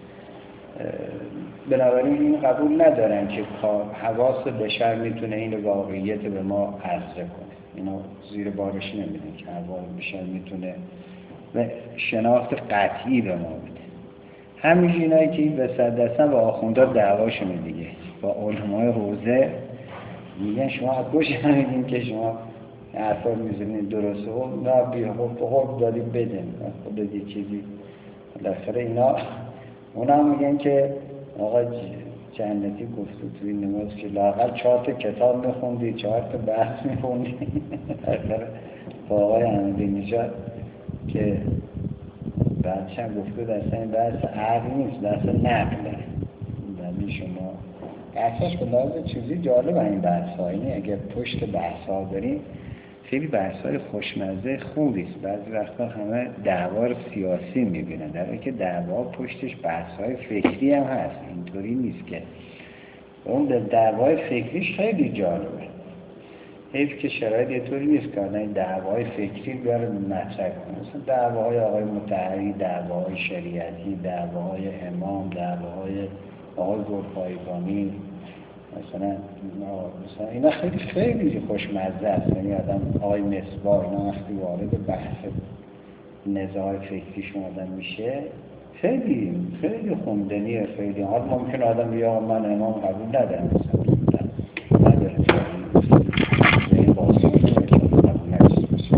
بنابراین این قبول ندارن که حواس بشر میتونه این واقعیت به ما عرضه کنه. اینا زیر بارش نمیدن که حواس بشر میتونه و شناخت قطعی به ما میده. همیشه اینایی که این وسط دستن با آخوندا دعواشونه دیگه، با علمای حوزه میگن شما حقوش نمیدین که شما حرفا میزنید درسته و نه بی حقوق حقوق دادی بدن خودت یه چیزی. بالاخره اینا اونا هم میگن که آقا جنتی گفته توی نماز که لااقل چهار تا کتاب میخوندی، چهار تا بحث میخوندی. بالاخره با آقای احمدی نژاد که بعدش هم گفته دسته این بحث عقل نیست، دسته نقله. یعنی شما احساس به لحاظ چیزی جالب این بحث ها، اینه اگر پشت بحث ها داریم خیلی بحث های خوشمزه خوبیست. بعضی وقتا همه دعوا رو سیاسی میبینن، در حالی که دعوا پشتش بحث های فکری هم هست. اینطوری نیست که اون دعوای فکریش خیلی جالبه. حیف که شرایط یه طوری نیست که آدم دعوای فکری بیاره مطرح کنه. مثلا دعواهای آقای مطهری، دعواهای شریعتی، دعواهای امام، دعواهای آقای گلپایگانی، مثلا مثلا اینا خیلی خیلی خوشمزه است. یعنی آدم آقای مصباح اینا وقتی وارد بحث نزاع فکریشون آدم میشه خیلی خیلی خوندنیه. خیلی حال ممکن آدم بگه من امام قبول ندارم، مثلا نداره این بازی قبول نداشته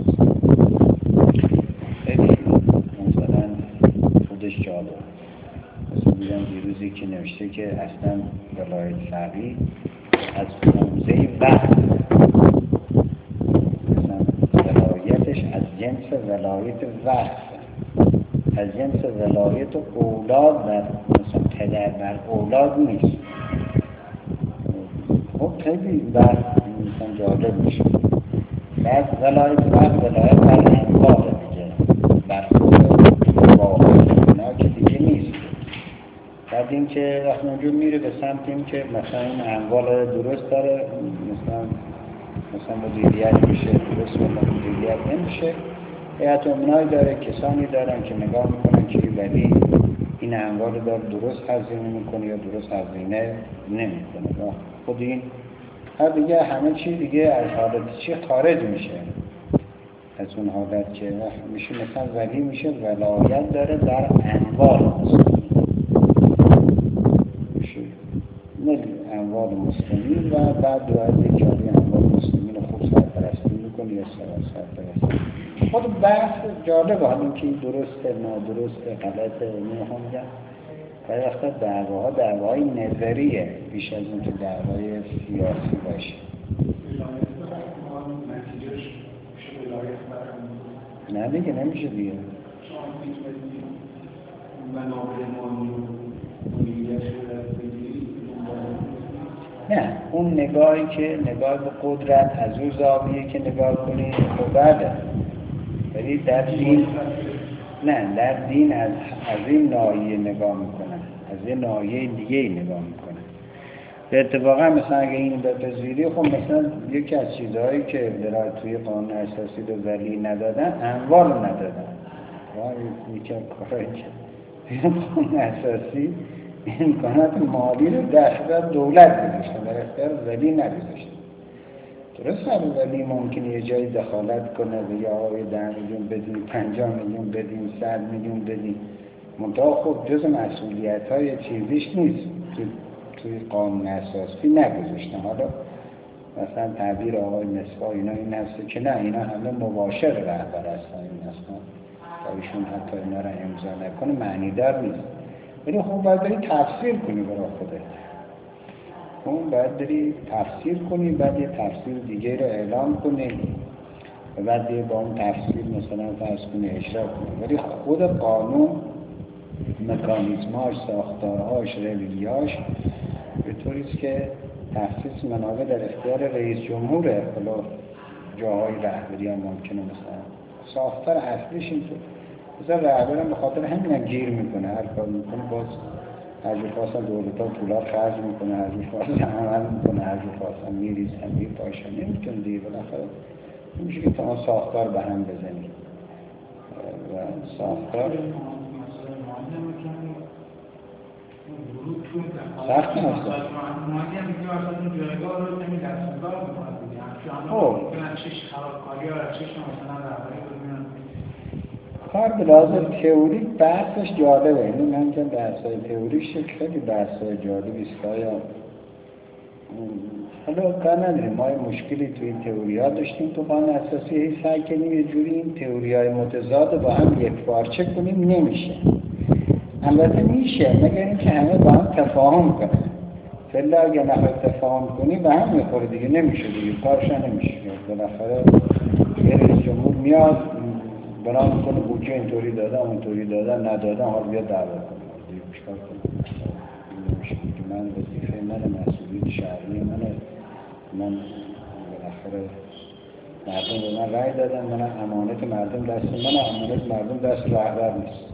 خیلی مثلا خودش جالب. مثلا دیدم دیروزی که نوشته که اصلا ولایت فقیه از حوزه وقت، مثلا ولایتش از جنس ولایت وقت، از جنس ولایت اولاد و مثلا پدر بر اولاد نیست. خب خیلی بعد مثلا جالب میشه. بعد ولایت وقت ولایت بر انوار دیگه، بر خود واقعی اینا که دیگه نیست. بعد این که وقتی اونجور میره به سمت این که مثلا این انوال درست داره، مثلا مثلا مدیریت میشه درست و مدیریت نمیشه، هیئت امنایی داره، کسانی دارن که نگاه میکنن که ولی این انوال داره درست هزینه میکنه یا درست هزینه نمیکنه. خود این هر دیگه همه چی دیگه از حالت چی خارج میشه از اون حالت که میشه مثلا ولی میشه ولایت داره در انوال مسلمین، میشه ملی انوال مسلمین و بعد دو از یک جاری انوال مسلمین خوب سرپرستی میکنه یا سرپرستی. خود بحث جالبه، حالا که درسته نادرسته غلطه نمیخوام میگم ولی وقتا دعواها دعواهای نظریه بیش از اون که دعوای سیاسی باشه. نه دیگه نمیشه دیگه. نه اون نگاهی که نگاه به قدرت از اون زاویه که نگاه کنی خب بله، ولی در دین نه در دین از از این ناحیه نگاه میکنن، از این ناحیه دیگه نگاه میکنن. به اتفاقا مثلا اگه این بپذیری خب مثلا یکی از چیزهایی که برای توی قانون اساسی به ولی ندادن اموال رو ندادن. وای یکی از کارهایی که توی قانون اساسی امکانات مالی رو در اختیار دولت گذاشتن، در اختیار ولی نگذاشتن. درست هر ولی ممکنه یه جایی دخالت کنه و یا آقای ده میلیون بدین، پنجاه میلیون بدین، صد میلیون بدین، منتها خب جز مسئولیت های چیزیش نیست، توی, توی قانون اساسی نگذاشتن. حالا مثلا تعبیر آقای مصباح اینا این هسته که نه اینا همه مباشر رهبر هستن، این هستن تا ایشون حتی اینا رو امضا نکنه معنی دار نیست. ولی خب باید بری تفسیر کنی برای خودت، اون باید بری تفسیر کنی، بعد یه تفسیر دیگه رو اعلام کنی و بعد با اون تفسیر مثلا فرض کنی اجرا کنی. ولی خود قانون مکانیزماش، ساختارهاش، رویهاش به طوریست که تخصیص منابع در اختیار رئیس جمهوره. حالا جاهای رهبری هم ممکنه مثلا ساختار اصلیش اینطور مثلا رهبر هم به خاطر همین هم گیر میکنه، هر کار میکنه باز هر جو خواستن دولت ها پولار خرج میکنه، هر جو خواستن عمل میکنه، هر جو خواستن میریزن میپاشن، نمیتونه دیگه بالاخره نمیشه که تا ساختار به هم بزنی و ساختار سخت هست. خب کار به لازم تئوری بحثش جالبه، یعنی من که بحثای تئوریش خیلی بحثای جالبی است که آیا حالا کار نداریم ما یه مشکلی توی این تئوری ها داشتیم تو قانون اساسی، هی سعی کنیم یه جوری این تئوری های متضاد با هم یک پارچه کنیم، نمیشه. البته میشه مگر اینکه همه با هم تفاهم کنن، فعلا اگه نخوای تفاهم کنی به هم میخوره دیگه، نمیشه دیگه، کارش نمیشه. بالاخره یه رئیس جمهور میاد بنا میکنه بودجه اینطوری دادن اونطوری دادن ندادن، حالا بیا دعوا کنه دیگه چیکار کنه؟ نمیشه که من وظیفه من مسئولیت شهری منه، من بالاخره مردم به من رأی دادن، من امانت مردم دست من، امانت مردم دست رهبر نیست.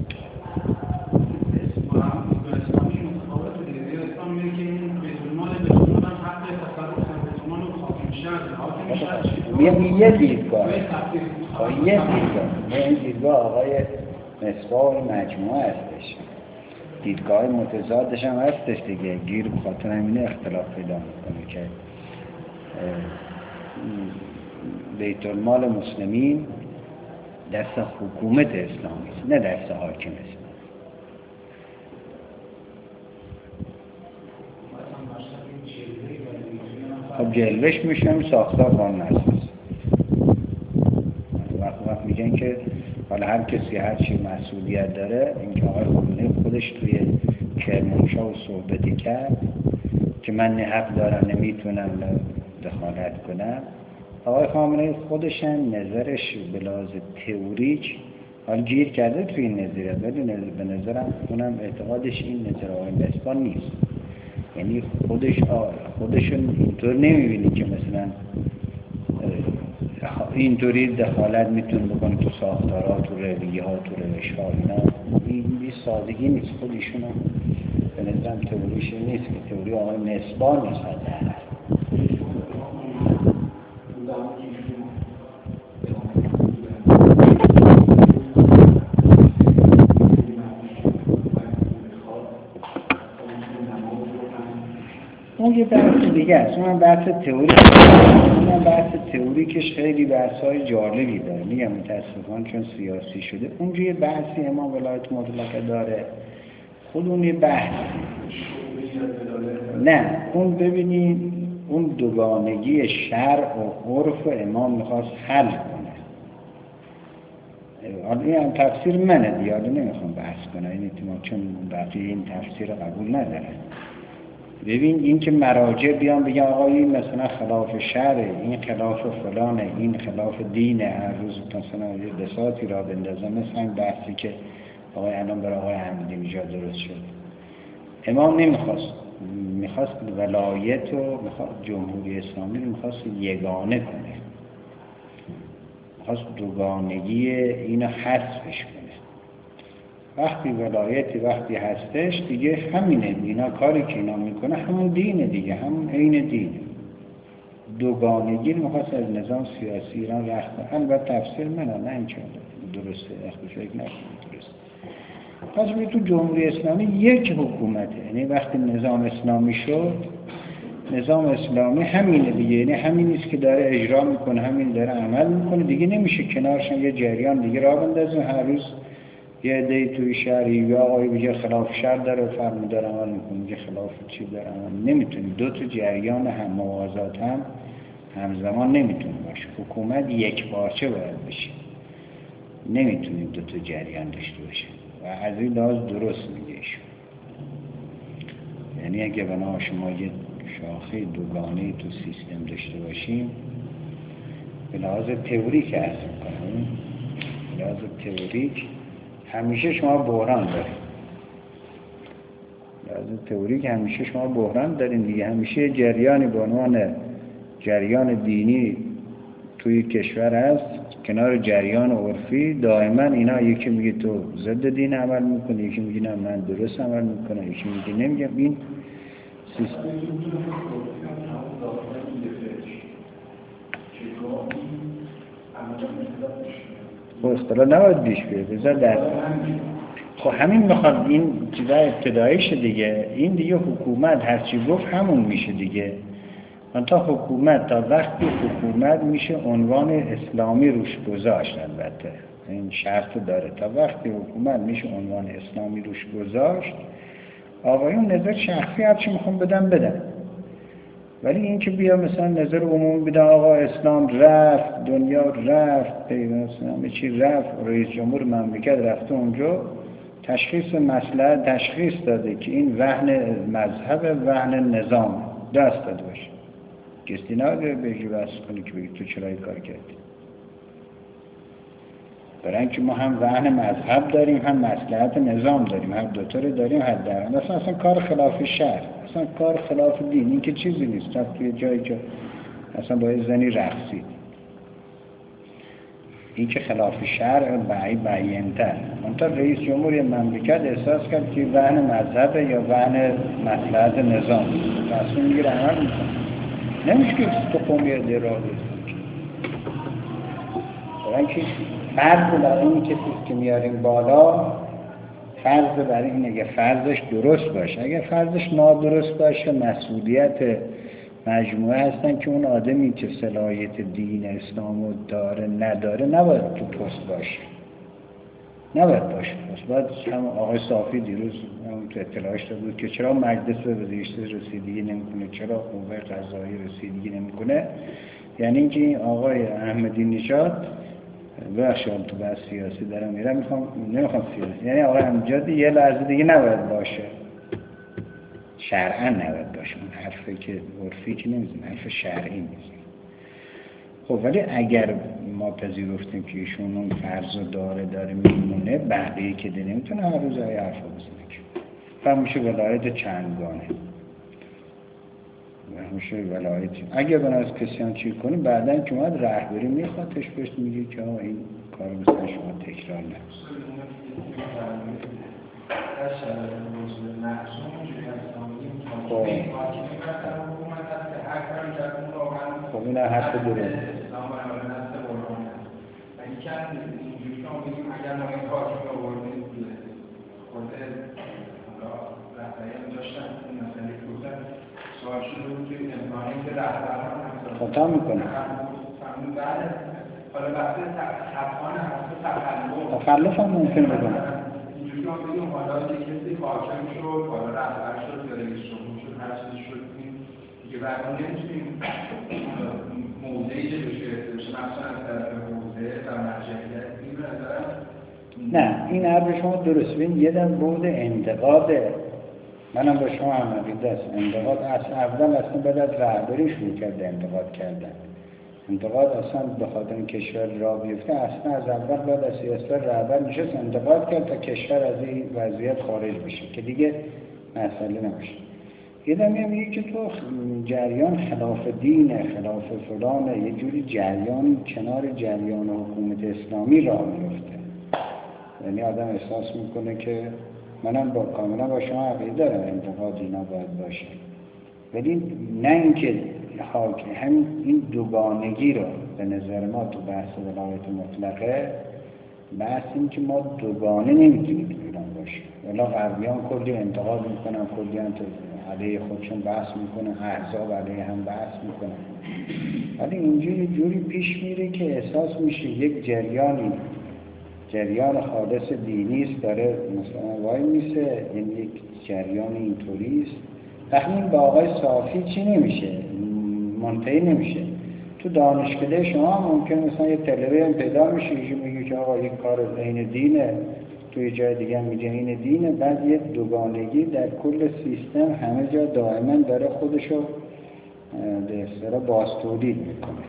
یه دیدگاه یه دیدگاه این دیدگاه آقای مصباح و مجموعه هستش، دیدگاه متضادش هم هستش دیگه، گیر بخاطر همینه اختلاف پیدا میکنه که بیت المال مسلمین دست حکومت اسلامی است نه دست حاکم است. خب جلوش میشم ساختار قانون اساسی. وقت وقت میگن که حالا هر کسی هر چی مسئولیت داره، اینکه آقای خمینی خودش توی کرمانشاه و صحبتی کرد که من نه حق دارم نمیتونم دخالت کنم. آقای خامنه‌ای خودش هم نظرش به لحاظ تئوریک حال گیر کرده توی این نظریه، ولی به نظرم اونم اعتقادش این نظر آقای مصباح نیست. یعنی خودش خودشون اینطور نمیبینی که مثلا اینطوری دخالت میتونه بکنه تو ساختارها، تو رویه ها، تو روش ها، اینا این بی سادگی نیست. خودشون هم به نظرم تئوریش نیست که تئوری آقای مصباح نیست. اون یه بحث دیگه است، اون بحث تئوری، اون بحث تئوریکش خیلی بحث‌های جالبی داره. میگم متأسفانه چون سیاسی شده. اونجا یه بحثی امام ولایت مطلقه داره، خود اون یه بحث نه، اون ببینید اون دوگانگی شرع و عرف امام میخواست حل کنه. حالا این تفسیر منه دیگه، حالا نمیخوام بحث کنم این احتمال، چون بقیه این تفسیر قبول ندارن. ببین این که مراجع بیان بگن آقا این مثلا خلاف شرع، این خلاف فلانه، این خلاف دینه، هر روز مثلا یه بساطی را بندازن، مثلا این بحثی که آقای الان برای آقای احمدی نژاد درست شد. امام نمیخواست، میخواست ولایت و میخواست جمهوری اسلامی رو میخواست یگانه کنه، میخواست دوگانگی اینو حذفش کنه. وقتی ولایتی وقتی هستش دیگه همینه، اینا کاری که اینا میکنه همون دینه دیگه، همون عین دینه. دوگانگی رو میخواست از نظام سیاسی ایران رخت کنه. البته تفسیر منه، نه این که درسته، اخوی فکر نکنید درسته. پس به تو جمهوری اسلامی یک حکومته، یعنی وقتی نظام اسلامی شد، نظام اسلامی همینه دیگه، یعنی همین نیست که داره اجرا میکنه، همین داره عمل میکنه دیگه، نمیشه کنارشون یه جریان دیگه را بندازه هر روز یه عده‌ای توی شهری یا آقای بگه خلاف شرع داره فرمودار عمل میکنه، میگه خلاف چی داره عمل. نمیتونی دو تا جریان هم موازات هم همزمان نمیتونه باشه. حکومت یک پارچه باید بشه، نمیتونی دو تا جریان داشته باشه و از این لحاظ درست میگه ایشون. یعنی اگه بنا شما یه شاخه دوگانه تو سیستم داشته باشیم، به لحاظ تئوریک عرض میکنم، به لحاظ تئوریک همیشه شما بحران دارید. به لحاظ تئوریک همیشه شما بحران دارین دیگه، همیشه جریانی به عنوان جریان دینی توی کشور هست کنار جریان عرفی. دائما اینا یکی میگه تو ضد دین عمل میکنه، یکی میگه نه من درست عمل میکنه، یکی میگه نمیگه. این سیستم خب اختلاف نباید بیش بیاد بذار در خب همین میخواد این چیزا ابتداییشه دیگه. این دیگه حکومت هرچی گفت همون میشه دیگه. من تا حکومت تا وقتی حکومت میشه عنوان اسلامی روش گذاشت، البته این شرط داره، تا وقتی حکومت میشه عنوان اسلامی روش گذاشت آقایون نظر شخصی هرچی میخوام بدن بدن، ولی این که بیا مثلا نظر عمومی بدن آقا اسلام رفت، دنیا رفت، پیوستنامه چی رفت، رئیس جمهور مملکت رفته اونجا تشخیص مسئله تشخیص داده که این وهن مذهب وهن نظام دست داده باشه. کسی ناده بگی بس کنی که بگی تو چرا این کار کردی. برای اینکه ما هم وهن مذهب داریم هم مصلحت نظام داریم، هم دوتا رو داریم حد در هم. اصلا, اصلا کار خلاف شرع، اصلا کار خلاف دین، این که چیزی نیست. رفت توی جایی که اصلا باید زنی رقصید، این که خلاف شرع بعی بیانتر. منطقه رئیس جمهوری مملکت احساس کرد که وهن مذهب یا وهن مصلحت نظام تصمیم میگیره عمل میکنه. نمیشه که تو قومیت در راه بزنی. برای اینکه فرض برای این کسی که میاریم بالا، فرض برای این اگه فرضش درست باشه، اگه فرضش نادرست باشه مسئولیت مجموعه هستن که اون آدمی که صلاحیت دین اسلامو داره نداره نباید تو پست باشه، نباید باشه. پس باید هم آقای صافی دیروز هم تو اطلاعش داده بود که چرا مجلس به بهداشت رسیدگی نمیکنه، چرا قوه قضاییه رسیدگی نمیکنه. یعنی اینکه این آقای احمدی نژاد بخشم تو بحث سیاسی دارم میرم، میخوام نمیخوام سیاسی، یعنی آقای احمدی یه لحظه دیگه نباید باشه، شرعا نباید باشه. اون حرفی که عرفی که نمیزنه، حرف شرعی میزنه. خب ولی اگر ما پذیرفتیم که ایشون اون فرض داره داره میمونه، بقیه که دیگه نمیتونه هر روز های حرفا بزنه که فهمیشه ولایت چندگانه، فهمیشه ولایت. اگر بنا از کسیان چی کنه بعداً که اومد رهبری میخوادش بهش میگه که آقا این کار مثلا شما تکرار نکنید. خب خب این حرف درست. اگر ما این کار رو آوردیم خود رهبریان داشتن این مسئله که سوال شده بود که امکانی که رهبران خطا میکنه. بعد حالا وقتی تفعان هست تخلف تخلف هم ممکن بکنه. اینجوری ما بگیم حالا یک کسی حاکم شد، حالا رهبر شد یا رئیس جمهور شد، هر چیزی شد دیگه بعد ما نمیتونیم موضعی که بشه مثلا از طرف حوزه و و مرجعیت این به نظرم نه این حرف شما درست بین یه دم بود انتقاده. منم با شما هم عقیده است انتقاد از اول اصلا بعد از رهبری شروع کرده انتقاد کردن. انتقاد اصلا به خاطر این کشور را بیفته اصلا از اول بعد از سیاست رهبر نشست انتقاد کرد تا کشور از این وضعیت خارج بشه که دیگه مسئله نباشه. یه دمی میگه که تو جریان خلاف دین خلاف فلانه یه جوری جریان کنار جریان حکومت اسلامی راه میفته. یعنی آدم احساس میکنه که منم با کاملا با شما عقیده دارم انتقاد اینا باید باشه، ولی نه اینکه حاکم همین این دوگانگی رو به نظر ما تو بحث ولایت مطلقه بحث این که ما دوگانه نمیتونیم تو ایران باشیم. ولی غربیان کلی انتقاد میکنن، کلی هم علیه خودشون بحث میکنن، احزاب علیه هم بحث میکنن، ولی اینجوری جوری پیش میره که احساس میشه یک جریانی جریان خالص دینی است داره مثلا وای میسه، این یک جریان اینطوری است. تخمین با آقای صافی چی نمیشه، منتهی نمیشه. تو دانشکده شما ممکن مثلا یه تلویزیون پیدا میشه یکی میگه که آقا یک کار عین دینه، توی جای دیگه میگه این دینه، بعد یه دوگانگی در کل سیستم همه جا دائما داره خودشو به اصطلاح بازتولید میکنه.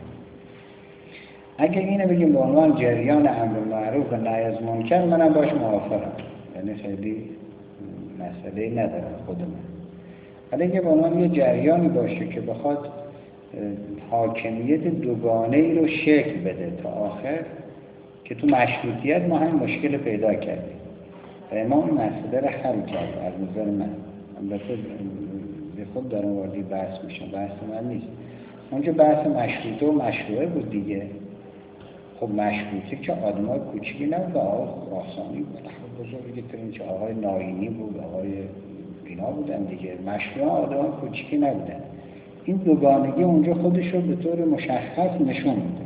اگه اینو بگیم به عنوان جریان امر معروف و نهی از منکر منم باش موافقم، یعنی خیلی مسئله ندارم خود من. ولی اگه به عنوان یه جریانی باشه که بخواد حاکمیت دوگانه ای رو شکل بده تا آخر، که تو مشروطیت ما هم مشکل پیدا کردیم و امام این مسئله رو حل کرد از نظر من. البته به خود دارم واردی بحث میشم، بحث من نیست. اونجا بحث مشروطه و مشروعه بود دیگه. خب مشروطه که آدمای کوچیکی نبود، آقای خراسانی بود، بزرگی ترین که آقای ناینی بود، آقای اینا بودن دیگه. مشروعه آدمای کوچیکی نبودن. این دوگانگی اونجا خودش رو به طور مشخص نشون میده.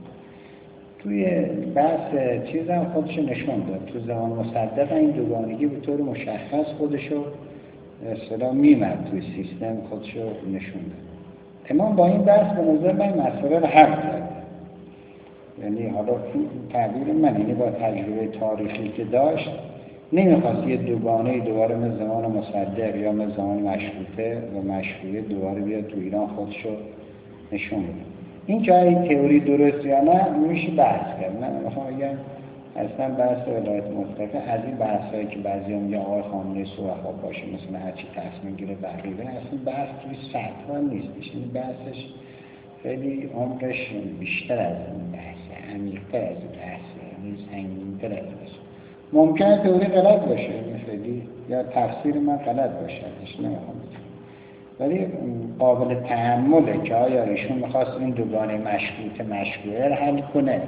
توی بحث چیزم خودش نشون داد. تو زمان مصدق این دوگانگی به طور مشخص خودش رو اصطلاح میمد، توی سیستم خودش رو نشون داد. امام با این بحث به نظر من مسئله رو حل کرد. یعنی حالا تعبیر من، یعنی با تجربه تاریخی که داشت نمیخواست یه دوگانه دوباره مثل زمان مصدق یا مثل زمان مشروطه و مشروطه دوباره بیاد تو ایران خودشو نشون بده. این که این تئوری درست یا نه میشه بحث کرد. من میخوام بگم اصلا بحث ولایت مطلقه از این بحثایی که بعضی‌ها میگن آقای خامنه‌ای سوء باشه مثلا هر چی تصمیم گیره بقیه، اصلا بحث توی سطح نیستش. این بحثش خیلی عمرش بیشتر از این بحثه، عمیق‌تر از این بحثه، یعنی سنگین‌تر از این بحثه. ممکنه تئوری غلط باشه خیلی، یا تفسیر من غلط باشه، ازش نمیخوام بگم، ولی قابل تأمله که آیا ایشون میخواست این دوگانه مشروطه مشروعه رو حل کنه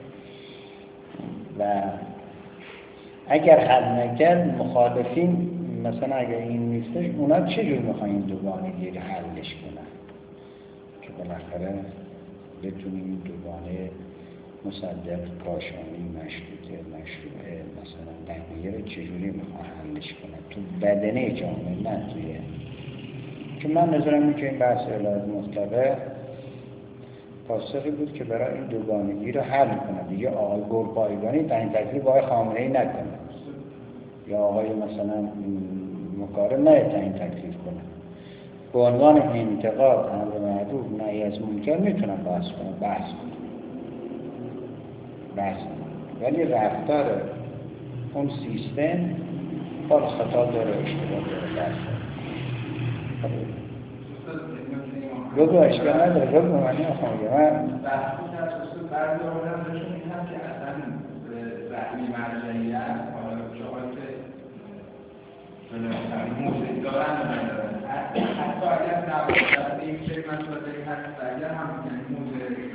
و اگر حل نکرد مخالفین مثلا اگر این نیستش اونا چجور میخوان این دوگانگی رو حلش کنن که بالاخره بتونیم این دوگانه مصدق کاشانی مشروطه مشروعه مثلا بقیه رو چجوری میخوان حلش کنن تو بدنه جامعه، نه توی. که من نظرم این که این بحث ولایت مطلقه پاسخی بود که برای این دوگانگی رو حل کنه. دیگه آقای گلپایگانی تعیین تکلیف آقای خامنه‌ای نکنه یا آقای مثلا مکارم نه تعیین تکلیف کنه. به عنوان انتقاد امر معروف نهی از منکر میتونن بحث کنن بحث کنن بحث کنن ولی رفتار اون سیستم بالا خطا داره، اشتباه داره، بحث بگو اشکال نداره، بگو من نمیخوام بگم. من بحثی که از اصول بعضی آمدن بهشون این هم که اصلا رحمی مرجعیت حالا جاهایی که موضوعی دارن و ندارن حتی اگر نباشد به این شکل من شده داریم هست اگر هم